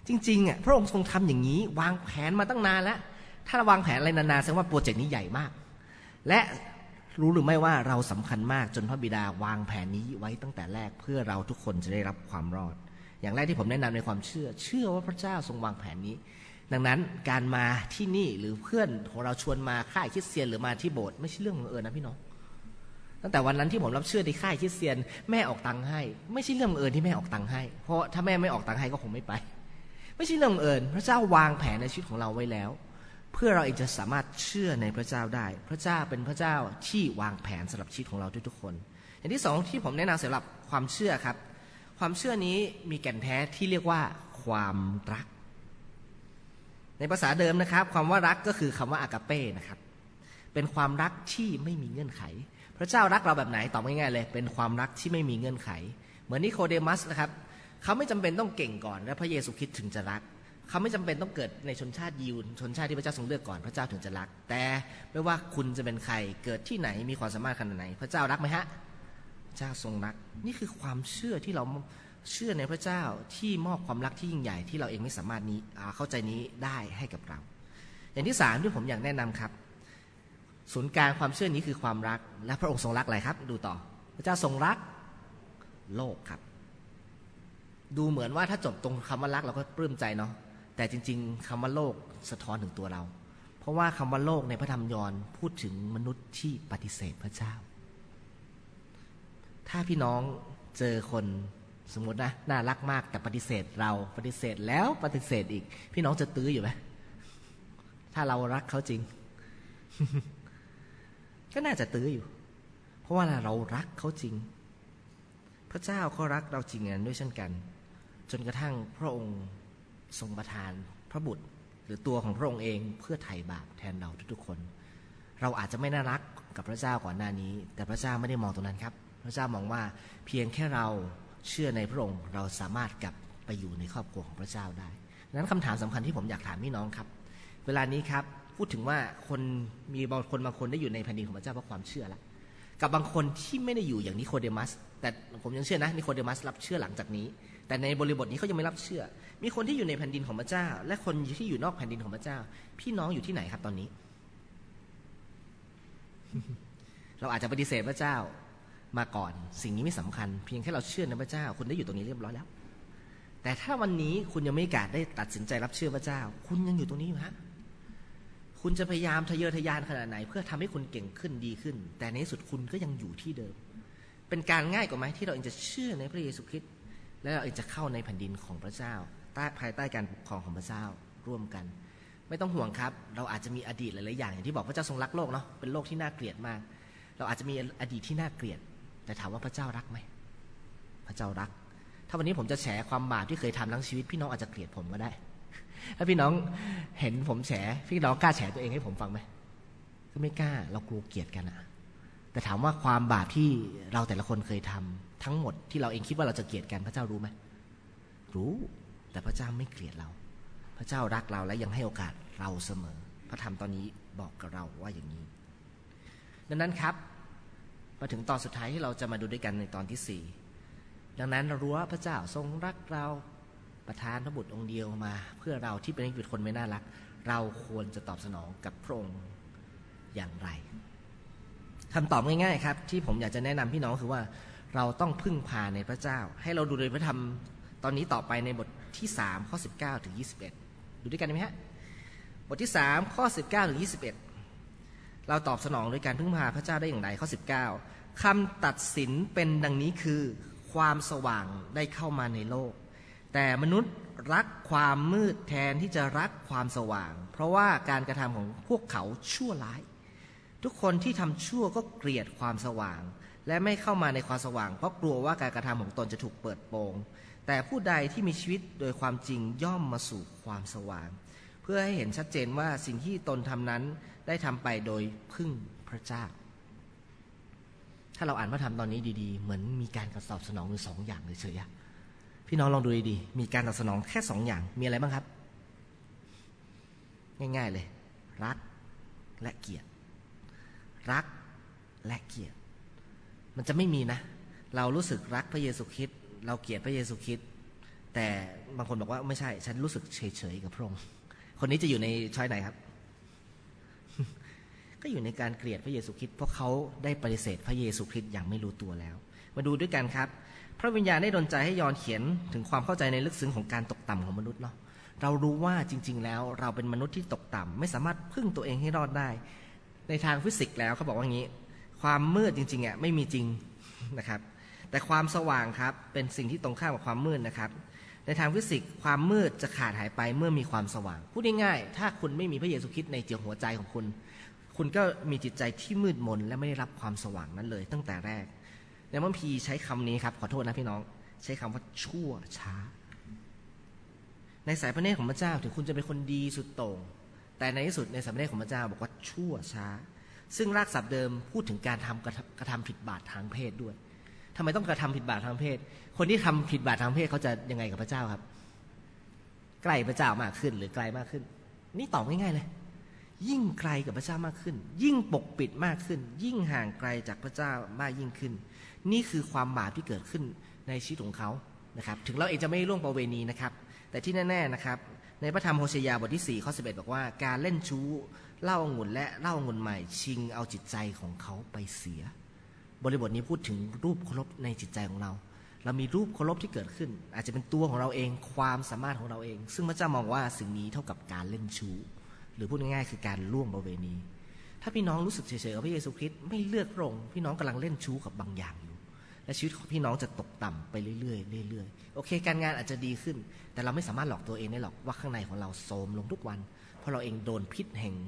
จริงๆพระองค์ทรงทำอย่างนี้วางแผนมาตั้งนานแล้วถ้าวางแผนอะไรนานๆแสดงว่าโปรเจกต์นี้ใหญ่มากและรู้หรือไม่ว่าเราสำคัญมากจนพระบิดาวางแผนนี้ไว้ตั้งแต่แรกเพื่อเราทุกคนจะได้รับความรอดอย่างแรกที่ผมแนะนำในความเชื่อว่าพระเจ้าทรงวางแผนนี้ดังนั้นการมาที่นี่หรือเพื่อนของเราชวนมาค่ายคริสเตียนหรือมาที่โบสถ์ไม่ใช่เรื่องบังเอิญนะพี่น้องตั้งแต่วันนั้นที่ผมรับเชื่อในค่ายคริสเตียนแม่ออกตังค์ให้ไม่ใช่เรื่องบังเอิญที่แม่ออกตังค์ให้เพราะถ้าแม่ไม่ออกตังค์ให้ก็คงไม่ไปไม่ใช่เรื่องบังเอิญพระเจ้าวางแผนในชีวิตของเราไว้แล้วเพื่อเราเองจะสามารถเชื่อในพระเจ้าได้พระเจ้าเป็นพระเจ้าที่วางแผนสำหรับชีวิตของเราทุกคนอย่างที่สองที่ผมแนะนำสำหรับความเชื่อครับความเชื่อนี้มีแก่นแท้ที่เรียกว่าความรักในภาษาเดิมนะครับความว่ารักก็คือคำว่าอากาเป้นะครับเป็นความรักที่ไม่มีเงื่อนไขพระเจ้ารักเราแบบไหนตอบง่ายๆเลยเป็นความรักที่ไม่มีเงื่อนไขเหมือนนิโคเดมัสนะครับเขาไม่จำเป็นต้องเก่งก่อนแล้วพระเยซูคริสต์ถึงจะรักเขาไม่จำเป็นต้องเกิดในชนชาติยิวชนชาติที่พระเจ้าทรงเลือกก่อนพระเจ้าถึงจะรักแต่ไม่ว่าคุณจะเป็นใครเกิดที่ไหนมีความสามารถขนาดไหนพระเจ้ารักไหมฮะพระเจ้าทรงรักนี่คือความเชื่อที่เราเชื่อในพระเจ้าที่มอบความรักที่ยิ่งใหญ่ที่เราเองไม่สามารถนี้เข้าใจนี้ได้ให้กับเราอย่างที่สามที่ผมอยากแนะนำครับศูนย์กลางความเชื่อนี้คือความรักและพระองค์ทรงรักอะไรครับดูต่อพระเจ้าทรงรักโลกครับดูเหมือนว่าถ้าจบตรงคำว่ารักเราก็ปลื้มใจเนาะแต่จริงๆคำว่าโลกสะท้อนถึงตัวเราเพราะว่าคำว่าโลกในพระธรรมยอห์นพูดถึงมนุษย์ที่ปฏิเสธพระเจ้าถ้าพี่น้องเจอคนสมมตินะน่ารักมากแต่ปฏิเสธเราปฏิเสธแล้วปฏิเสธอีกพี่น้องจะตื้ออยู่ไหมถ้าเรารักเขาจริง ก็น่าจะตื้ออยู่เพราะว่าเรารักเขาจริงพระเจ้าเขารักเราจริงอย่างนั้นด้วยเช่นกันจนกระทั่งพระองค์ทรงประทานพระบุตรหรือตัวของพระองค์เองเพื่อไถ่บาปแทนเราทุกๆคนเราอาจจะไม่น่ารักกับพระเจ้าก่อนหน้านี้แต่พระเจ้าไม่ได้มองตรงนั้นครับพระเจ้ามองว่าเพียงแค่เราเชื่อในพระองค์เราสามารถกลับไปอยู่ในครอบครัวของพระเจ้าได้ดังนั้นคำถามสำคัญที่ผมอยากถามพี่น้องครับเวลานี้ครับพูดถึงว่าคนมีบางคนได้อยู่ในแผ่นดินของพระเจ้าเพราะความเชื่อแล้วกับบางคนที่ไม่ได้อยู่อย่างนิโคเดมัสแต่ผมยังเชื่อนะนิโคเดมัสรับเชื่อหลังจากนี้แต่ในบริบทนี้เขายังไม่รับเชื่อมีคนที่อยู่ในแผ่นดินของพระเจ้าและคนที่อยู่นอกแผ่นดินของพระเจ้าพี่น้องอยู่ที่ไหนครับตอนนี้ เราอาจจะปฏิเสธพระเจ้ามาก่อนสิ่งนี้ไม่สำคัญเพียงแค่เราเชื่อในพระเจ้าคุณได้อยู่ตรงนี้เรียบร้อยแล้วแต่ถ้าวันนี้คุณยังไม่กล้าได้ตัดสินใจรับเชื่อพระเจ้าคุณยังอยู่ตรงนี้อยู่ฮะคุณจะพยายามทะเยอทะยานขนาดไหนเพื่อทำให้คุณเก่งขึ้นดีขึ้นแต่ในที่สุดคุณก็ยังอยู่ที่เดิมเป็นการง่ายกว่าไหมที่เราเองจะเชื่อในพระเยซูคริสต์และเราเองจะเข้าในแผ่นดินของพระเจ้าภายใต้การปกครองของพระเจ้าร่วมกันไม่ต้องห่วงครับเราอาจจะมีอดีตหลายๆอย่างที่บอกพระเจ้าทรงรักโลกเนาะเป็นโลกที่น่าเกลียดมากเราอาจจะมีอดีตที่น่าเกลียดแต่ถามว่าพระเจ้ารักไหมพระเจ้ารักถ้าวันนี้ผมจะแฉความบาปที่เคยทำทั้งชีวิตพี่น้องอาจจะเกลียดผมก็ได้ถ้าพี่น้องเห็นผมแฉพี่น้องกล้าแฉตัวเองให้ผมฟังไหมก็ไม่กล้าเรากลัวเกลียดกันอะแต่ถามว่าความบาปที่เราแต่ละคนเคยทำทั้งหมดที่เราเองคิดว่าเราจะเกลียดกันพระเจ้ารู้ไหมรู้แต่พระเจ้าไม่เกลียดเราพระเจ้ารักเราและยังให้โอกาสเราเสมอพระธรรมตอนนี้บอกกับเราว่าอย่างนี้ดังนั้นครับมาถึงตอนสุดท้ายที่เราจะมาดูด้วยกันในตอนที่4ดังนั้นเรารู้ว่าพระเจ้าทรงรักเราประทานพระบุตรองค์เดียวมาเพื่อเราที่เป็นคนไม่น่ารักเราควรจะตอบสนองกับพระองค์อย่างไรคำตอบง่ายๆครับที่ผมอยากจะแนะนำพี่น้องคือว่าเราต้องพึ่งพาในพระเจ้าให้เราดูในพระธรรมตอนนี้ต่อไปในบทที่3ข้อ19ถึง21ดูด้วยกันไหมฮะบทที่3ข้อ19ถึง21เราตอบสนองโดยการพึ่งพาพระเจ้าได้อย่างไรข้อ19คำตัดสินเป็นดังนี้คือความสว่างได้เข้ามาในโลกแต่มนุษย์รักความมืดแทนที่จะรักความสว่างเพราะว่าการกระทำของพวกเขาชั่วร้ายทุกคนที่ทำชั่วก็เกลียดความสว่างและไม่เข้ามาในความสว่างเพราะกลัวว่าการกระทำของตนจะถูกเปิดโปงแต่ผู้ใดที่มีชีวิตโดยความจริงย่อมมาสู่ความสว่างเพื่อให้เห็นชัดเจนว่าสิ่งที่ตนทำนั้นได้ทำไปโดยพึ่งพระเจ้าถ้าเราอ่านพระธรรมตอนนี้ดีๆเหมือนมีการตอบสนองอยู่2อย่างเฉยๆพี่น้องลองดูดีๆมีการตอบสนองแค่2อย่างมีอะไรบ้างครับง่ายๆเลยรักและเกลียดรักและเกลียดมันจะไม่มีนะเรารู้สึกรักพระเยซูคริสต์เราเกลียดพระเยซูคริสต์แแต่บางคนบอกว่าไม่ใช่ฉันรู้สึกเฉยๆกับพระองค์คนนี้จะอยู่ในช้อยไหนครับ ก็อยู่ในการเกลียดพระเยซูคริสต์เพราะเขาได้ปฏิเสธพระเยซูคริสต์อย่างไม่รู้ตัวแล้วมาดูด้วยกันครับพระวิญญาณได้ดลใจให้ยอห์นเขียนถึงความเข้าใจในลึกซึ้งของการตกต่ำของมนุษย์เนาะเรารู้ว่าจริงๆแล้วเราเป็นมนุษย์ที่ตกต่ำไม่สามารถพึ่งตัวเองให้รอดได้ในทางฟิสิกส์แล้วเขาบอกว่างี้ความมืดจริงๆไม่มีจริงนะครับแต่ความสว่างครับเป็นสิ่งที่ตรงข้ามกับความมืดนะครับในทางฟิสิกส์ความมืดจะขาดหายไปเมื่อมีความสว่างพูดง่ายๆถ้าคุณไม่มีพระเยซูคริสต์ในหัวใจของคุณคุณก็มีจิตใจที่มืดมนและไม่ได้รับความสว่างนั้นเลยตั้งแต่แรกในพระคัมภีร์ใช้คำนี้ครับขอโทษนะพี่น้องใช้คำว่าชั่วช้าในสายพระเนตรของพระเจ้าถึงคุณจะเป็นคนดีสุดโต่งแต่ในที่สุดในสายพระเนตรของพระเจ้าบอกว่าชั่วช้าซึ่งรากศัพท์เดิมพูดถึงการกระทำผิดบาปทางเพศด้วยทำไมต้องกระทำผิดบาปทางเพศคนที่ทำผิดบาปทางเพศเขาจะยังไงกับพระเจ้าครับใกล้พระเจ้ามากขึ้นหรือไกลมากขึ้นนี่ตอบง่ายๆเลยยิ่งไกลกับพระเจ้ามากขึ้นยิ่งปกปิดมากขึ้นยิ่งห่างไกลจากพระเจ้ามากยิ่งขึ้นนี่คือความบาปที่เกิดขึ้นในชีวิตของเขานะครับถึงเราเองจะไม่ล่วงประเวณีนะครับแต่ที่แน่ๆนะครับในพระธรรมโฮเชยาบทที่4ข้อ11บอกว่าการเล่นชู้เหล้าองุ่นและเหล้าองุ่นใหม่ชิงเอาจิตใจของเขาไปเสียบริบทนี้พูดถึงรูปเคารพในจิตใจของเราเรามีรูปเคารพที่เกิดขึ้นอาจจะเป็นตัวของเราเองความสามารถของเราเองซึ่งพระเจ้ามองว่าสิ่งนี้เท่ากับการเล่นชู้หรือพูดง่ายๆคือการล่วงประเวณีถ้าพี่น้องรู้สึกเฉยๆกับพระเยซูคริสต์ไม่เลือกพระองค์พี่น้องกำลังเล่นชู้กับบางอย่างอยู่และชีวิตของพี่น้องจะตกต่ำไปเรื่อยๆเรื่อยๆโอเคการงานอาจจะดีขึ้นแต่เราไม่สามารถหลอกตัวเองได้หรอกว่าข้างในของเราโทรมลงทุกวันเพราะเราเองโดนพิษแห่ง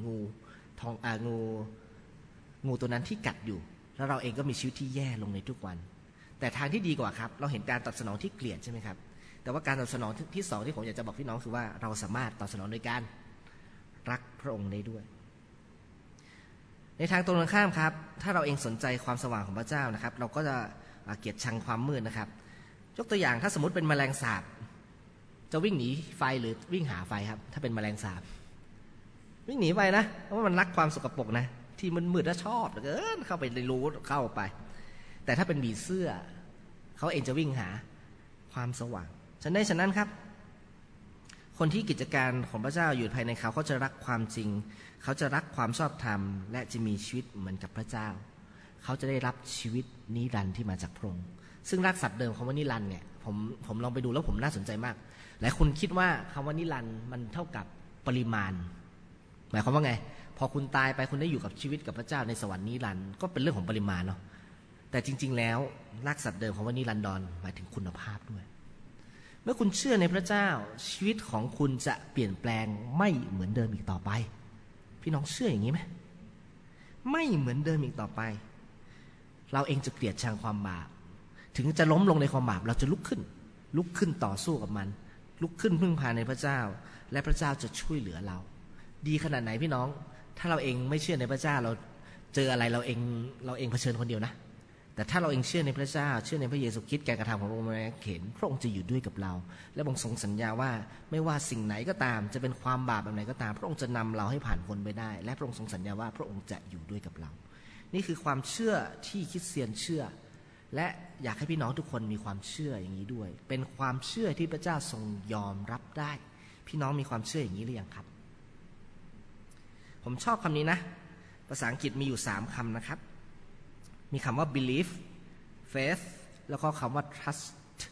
งูตัวนั้นที่กัดอยู่แล้วเราเองก็มีชีวิตที่แย่ลงในทุกวันแต่ทางที่ดีกว่าครับเราเห็นการตอบสนองที่เกลียดใช่ไหมครับแต่ว่าการตอบสนองที่สองที่ผมอยากจะบอกพี่น้องคือว่าเราสามารถตอบสนองโดยการรักพระองค์ได้ด้วยในทางตรงกันข้ามครับถ้าเราเองสนใจความสว่างของพระเจ้านะครับเราก็จะเกลียดชังความมืดนะครับยกตัวอย่างถ้าสมมติเป็นแมลงสาบจะวิ่งหนีไฟหรือวิ่งหาไฟครับถ้าเป็นแมลงสาบวิ่งหนีไปนะเพราะว่ามันรักความสกปรกนะที่มันมืดแล้วชอบเหลือเกินเข้าไปในรูเข้าไปแต่ถ้าเป็นผีเสื้อเขาเองจะวิ่งหาความสว่างฉะนั้นครับคนที่กิจการของพระเจ้าอยู่ภายในเขาจะรักความจริงเขาจะรักความชอบธรรมและจะมีชีวิตเหมือนกับพระเจ้าเขาจะได้รับชีวิตนิรันดร์ที่มาจากพระองค์ซึ่งรากศัพท์เดิมคำว่านิรันดร์เนี่ยผมลองไปดูแล้วผมน่าสนใจมากหลายคนคิดว่าคำว่านิรันดร์มันเท่ากับปริมาณหมายความว่าไงพอคุณตายไปคุณได้อยู่กับชีวิตกับพระเจ้าในสวรรค์นิรันดร์ก็เป็นเรื่องของปริมาณเนาะแต่จริงๆแล้วรากศัพท์เดิมคำว่านิรันดรหมายถึงคุณภาพด้วยเมื่อคุณเชื่อในพระเจ้าชีวิตของคุณจะเปลี่ยนแปลงไม่เหมือนเดิมอีกต่อไปพี่น้องเชื่ออย่างนี้ไหมไม่เหมือนเดิมอีกต่อไปเราเองจะเกลียดชังความบาปถึงจะล้มลงในความบาปเราจะลุกขึ้นต่อสู้กับมันลุกขึ้นพึ่งพาในพระเจ้าและพระเจ้าจะช่วยเหลือเราดีขนาดไหนพี่น้องถ้าเราเองไม่เชื่อในพระเจ้าเราเจออะไรเราเองเผชิญคนเดียวนะแต่ถ้าเราเองเชื่อในพระเจ้าเชื่อในพระเยซูคริสต์การกระทำของพระองค์เข็นพระองค์จะอยู่ด้วยกับเราและพระองค์ทรงสัญญาว่าไม่ว่าสิ่งไหนก็ตามจะเป็นความบาปแบบไหนก็ตามพระองค์จะนำเราให้ผ่านพ้นไปได้และพระองค์ทรงสัญญาว่าพระองค์จะอยู่ด้วยกับเรานี่คือความเชื่อที่คริสเตียนเชื่อและอยากให้พี่น้องทุกคนมีความเชื่ออย่างนี้ด้วยเป็นความเชื่อที่พระเจ้าทรงยอมรับได้พี่น้องมีความเชื่ออย่างนี้หรือยังครับผมชอบคำนี้นะภาษาอังกฤษมีอยู่3คำนะครับมีคำว่า belief faith แล้วก็คำว่า trust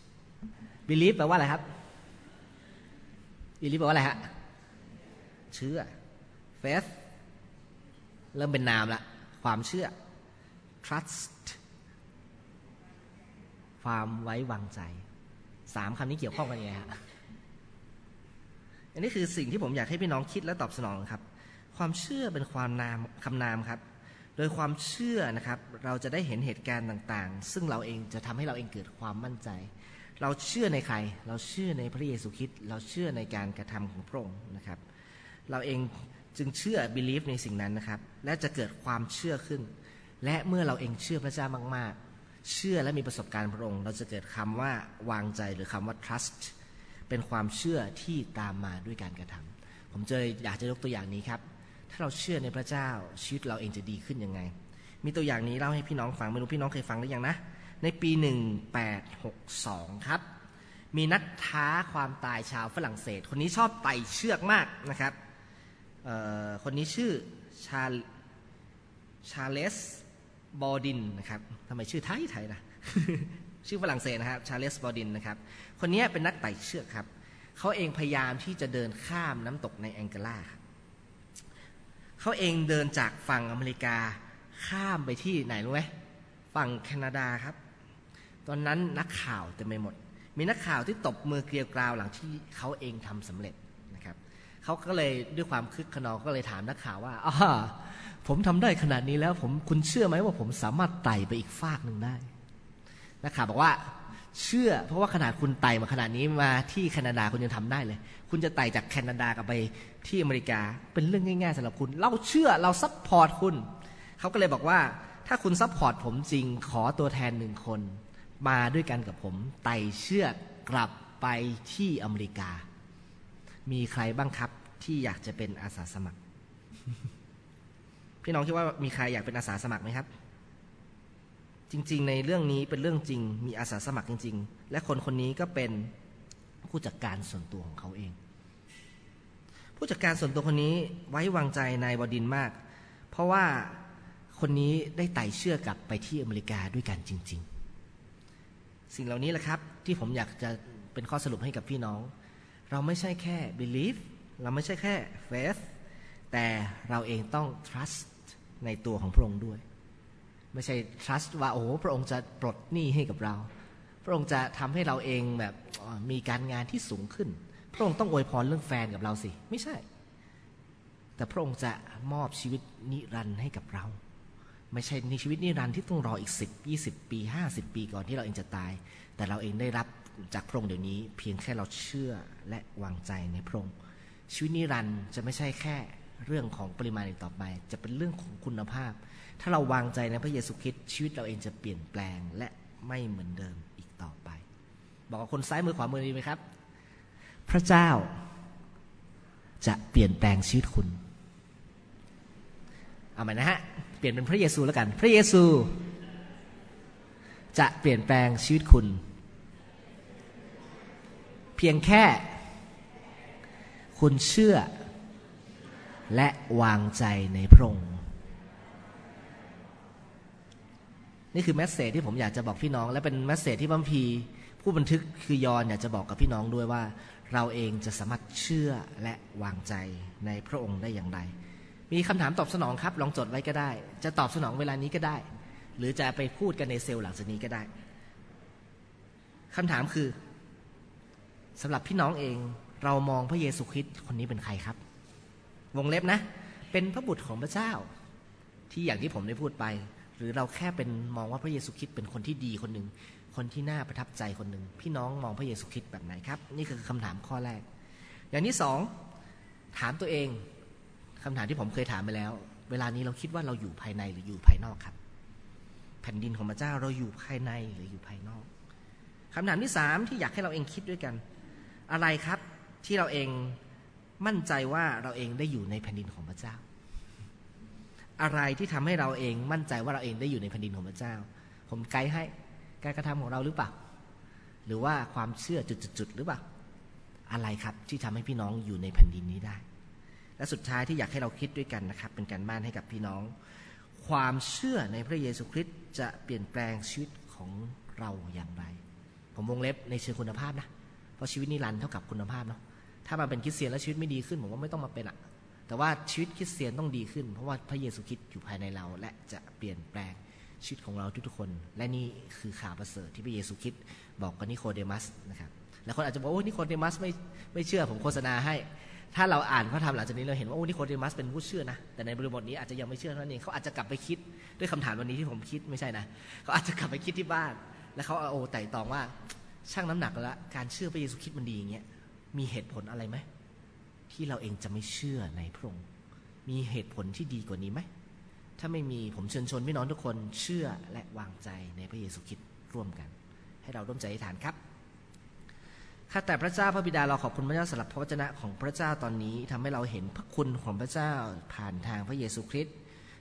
belief แปลว่าอะไรครับ belief แปลว่าอะไรฮะเชื่อ faith เริ่มเป็นนามละความเชื่อ trust ความไว้วางใจ3คำนี้เกี่ยวข้องกันยังไงฮะอันนี้คือสิ่งที่ผมอยากให้พี่น้องคิดและตอบสนองครับความเชื่อเป็นคำนามครับโดยความเชื่อนะครับเราจะได้เห็นเหตุการณ์ต่างๆซึ่งเราเองจะทำให้เราเองเกิดความมั่นใจเราเชื่อในใครเราเชื่อในพระเยซูคริสต์เราเชื่อในการกระทำของพระองค์นะครับเราเองจึงเชื่อ believe ในสิ่งนั้นนะครับและจะเกิดความเชื่อขึ้นและเมื่อเราเองเชื่อพระเจ้ามากๆเชื่อและมีประสบการณ์พระองค์เราจะเกิดคำว่าวางใจหรือคำว่า trust เป็นความเชื่อที่ตามมาด้วยการกระทำผมอยากจะยกตัวอย่างนี้ครับถ้าเราเชื่อในพระเจ้าชีวิตเราเองจะดีขึ้นยังไงมีตัวอย่างนี้เล่าให้พี่น้องฟังไม่รู้พี่น้องเคยฟังหรือยังนะในปี1862ครับมีนักท้าความตายชาวฝรั่งเศสคนนี้ชอบไต่เชือกมากนะครับคนนี้ชื่อชาเลสบอดินนะครับทำไมชื่อไทยนะ ชื่อฝรั่งเศสนะครับชาเลสบอดินนะครับคนนี้เป็นนักไต่เชือกครับเขาเองพยายามที่จะเดินข้ามน้ำตกในแองโกลาเขาเองเดินจากฝั่งอเมริกาข้ามไปที่ไหนรู้ไหมฝั่งแคนาดาครับตอนนั้นนักข่าวเต็มไปหมดมีนักข่าวที่ตบมือเกลียวกราวหลังที่เขาเองทำสำเร็จนะครับเขาก็เลยด้วยความคึกขนองก็เลยถามนักข่าวว่าผมทำได้ขนาดนี้แล้วคุณเชื่อไหมว่าผมสามารถไต่ไปอีกฟากหนึ่งได้นักข่าวบอกว่าเชื่อเพราะว่าขนาดคุณไต่มาขนาดนี้มาที่แคนาดาคุณยังทำได้เลยคุณจะไต่จากแคนาดากลับไปที่อเมริกาเป็นเรื่องง่ายๆสำหรับคุณเราเชื่อเราซัพพอร์ตคุณเขาก็เลยบอกว่าถ้าคุณซัพพอร์ตผมจริงขอตัวแทน1 คนมาด้วยกันกับผมไต่เชือกกลับไปที่อเมริกามีใครบ้างครับที่อยากจะเป็นอาสาสมัคร พี่น้องคิดว่ามีใครอยากเป็นอาสาสมัครไหมครับจริงๆในเรื่องนี้เป็นเรื่องจริงมีอาสาสมัครจริงๆและคนนี้ก็เป็นผู้จัดการส่วนตัวของเขาเองผู้จัดการส่วนตัวคนนี้ไว้วางใจนายบดินมากเพราะว่าคนนี้ได้ไต่เชือกกลับไปที่อเมริกาด้วยกันจริงๆสิ่งเหล่านี้แหละครับที่ผมอยากจะเป็นข้อสรุปให้กับพี่น้องเราไม่ใช่แค่ believe เราไม่ใช่แค่ faith แต่เราเองต้อง trust ในตัวของพระองค์ด้วยไม่ใช่ trust ว่าโอ้พระองค์จะปลดหนี้ให้กับเราพระองค์จะทำให้เราเองแบบมีการงานที่สูงขึ้นพระองค์ต้องอวยพรเรื่องแฟนกับเราสิไม่ใช่แต่พระองค์จะมอบชีวิตนิรันดร์ให้กับเราไม่ใช่ในชีวิตนิรันดร์ที่ต้องรออีก10-20 ปี50 ปีก่อนที่เราเองจะตายแต่เราเองได้รับจากพระองค์เดี๋ยวนี้เพียงแค่เราเชื่อและวางใจในพระองค์ชีวิตนิรันดร์จะไม่ใช่แค่เรื่องของปริมาณอีกต่อไปจะเป็นเรื่องของคุณภาพถ้าเราวางใจในพระเยซูคริสต์ชีวิตเราเองจะเปลี่ยนแปลงและไม่เหมือนเดิมอีกต่อไปบอกกับคนซ้ายมือขวามือดีไหมครับพระเจ้าจะเปลี่ยนแปลงชีวิตคุณเอาใหม่นะฮะเปลี่ยนเป็นพระเยซูแล้วกันพระเยซูจะเปลี่ยนแปลงชีวิตคุณเพียงแค่คุณเชื่อและวางใจในพระองค์นี่คือแมสเสจที่ผมอยากจะบอกพี่น้องและเป็นแมสเสจที่พระคัมภีร์ผู้บันทึกคือยอห์นอยากจะบอกกับพี่น้องด้วยว่าเราเองจะสามารถเชื่อและวางใจในพระองค์ได้อย่างไรมีคำถามตอบสนองครับลองจดไว้ก็ได้จะตอบสนองเวลานี้ก็ได้หรือจะไปพูดกันในเซลล์หลังจากนี้ก็ได้คำถามคือสำหรับพี่น้องเองเรามองพระเยซูคริสต์คนนี้เป็นใครครับวงเล็บนะเป็นพระบุตรของพระเจ้าที่อย่างที่ผมได้พูดไปหรือเราแค่เป็นมองว่าพระเยซูคริสต์เป็นคนที่ดีคนหนึ่งคนที่น่าประทับใจคนหนึ่งพี่น้องมองพระเยซูคริสต์แบบไหนครับนี่คือคำถามข้อแรกอย่างที่2ถามตัวเองคำถามที่ผมเคยถามไปแล้วเวลานี้เราคิดว่าเราอยู่ภายในหรืออยู่ภายนอกครับแผ่นดินของพระเจ้าเราอยู่ภายในหรืออยู่ภายนอกคำถามที่3ที่อยากให้เราเองคิดด้วยกันอะไรครับที่เราเองมั่นใจว่าเราเองได้อยู่ในแผ่นดินของพระเจ้าอะไรที่ทำให้เราเองมั่นใจว่าเราเองได้อยู่ในแผ่นดินของพระเจ้าผมไกด์ให้การกระทำของเราหรือเปล่าหรือว่าความเชื่อจุดๆหรือเปล่าอะไรครับที่ทำให้พี่น้องอยู่ในแผ่นดินนี้ได้และสุดท้ายที่อยากให้เราคิดด้วยกันนะครับเป็นการบ้านให้กับพี่น้องความเชื่อในพระเยซูคริสต์จะเปลี่ยนแปลงชีวิตของเราอย่างไรผมวงเล็บในเชิงคุณภาพนะเพราะชีวิตนิรันดร์เท่ากับคุณภาพเนาะถ้ามาเป็นคริสเตียนแล้วชีวิตไม่ดีขึ้นผมว่าไม่ต้องมาเป็นอะแต่ว่าชีวิตคริสเตียนต้องดีขึ้นเพราะว่าพระเยซูคริสต์อยู่ภายในเราและจะเปลี่ยนแปลงชีวิตของเราทุกๆคนและนี่คือข่าวประเสริฐที่พระเยซูคริสต์บอกกับนิโคเดมัสนะครับและคนอาจจะบอกว่านิโคเดมัสไม่เชื่อผมโฆษณาให้ถ้าเราอ่านพระธรรมหลังจากนี้เราเห็นว่านิโคเดมัสเป็นผู้เชื่อนะแต่ในบริบทนี้อาจจะยังไม่เชื่อนั่นเองเขาอาจจะกลับไปคิดด้วยคำถามวันนี้ที่ผมคิดไม่ใช่นะเขาอาจจะกลับไปคิดที่บ้านแล้วเขาไต่ตองว่าชั่งน้ำหนักแล้วการเชื่อพระเยซูคริสต์มันดีอย่างเงี้ยมีเหตุผลอะไรไหมที่เราเองจะไม่เชื่อในพระองค์มีเหตุผลที่ดีกว่านี้ไหมถ้าไม่มีผมเชิญชวนพี่น้องทุกคนเชื่อและวางใจในพระเยซูคริสต์ร่วมกันให้เราร่วมใจอธิษฐานครับข้าแต่พระเจ้าพระบิดาเราขอบคุณพระเจ้าสำหรับพระวจนะของพระเจ้าตอนนี้ทำให้เราเห็นพระคุณของพระเจ้าผ่านทางพระเยซูคริสต์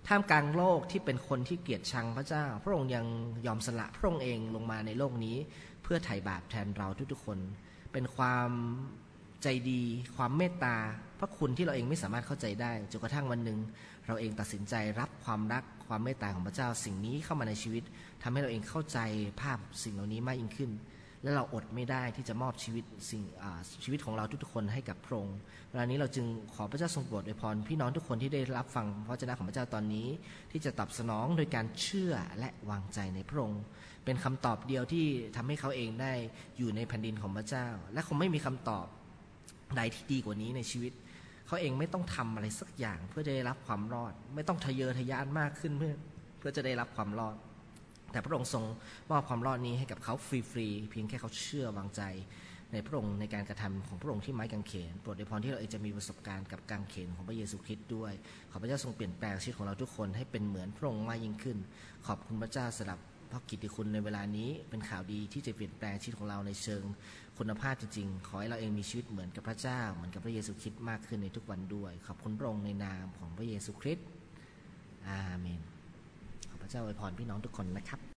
ท่ามกลางโลกที่เป็นคนที่เกลียดชังพระเจ้าพระองค์ยังยอมสละพระองค์เองลงมาในโลกนี้เพื่อไถ่บาปแทนเราทุกๆคนเป็นความใจดีความเมตตาพระคุณที่เราเองไม่สามารถเข้าใจได้จนกระทั่งวันหนึ่งเราเองตัดสินใจรับความรักความเมตตาของพระเจ้าสิ่งนี้เข้ามาในชีวิตทำให้เราเองเข้าใจภาพสิ่งเหล่านี้มากยิ่งขึ้นและเราอดไม่ได้ที่จะมอบชีวิตของเราทุกๆคนให้กับพระองค์เวลานี้เราจึงขอพระเจ้าทรงโปรดอวยพรพี่น้องทุกคนที่ได้รับฟังพระวจนะของพระเจ้าตอนนี้ที่จะตอบสนองโดยการเชื่อและวางใจในพระองค์เป็นคำตอบเดียวที่ทำให้เขาเองได้อยู่ในแผ่นดินของพระเจ้าและคงไม่มีคำตอบใดที่ดีกว่านี้ในชีวิตเขาเองไม่ต้องทำอะไรสักอย่างเพื่อจะได้รับความรอดไม่ต้องทะเยอทะยานมากขึ้นเพื่อจะได้รับความรอดแต่พระองค์ทรงมอบความรอดนี้ให้กับเขาฟรีๆเพียงแค่เขาเชื่อวางใจในพระองค์ในการกระทำของพระองค์ที่ไม้กางเขนโปรดอวยพรที่เราเองจะมีประสบการณ์กับกางเขนของพระเยซูคริสต์ด้วยขอพระเจ้าทรงเปลี่ยนแปลงชีวิตของเราทุกคนให้เป็นเหมือนพระองค์มากยิ่งขึ้นขอบคุณพระเจ้าสำหรับพระกิตติคุณในเวลานี้เป็นข่าวดีที่จะเปลี่ยนแปลงชีวิตของเราในเชิงคุณภาพจริงๆขอให้เราเองมีชีวิตเหมือนกับพระเจ้าเหมือนกับพระเยซูคริสต์มากขึ้นในทุกวันด้วยขอบคุณพระองค์ในนามของพระเยซูคริสต์อาเมนขอพระเจ้าอวยพรพี่น้องทุกคนนะครับ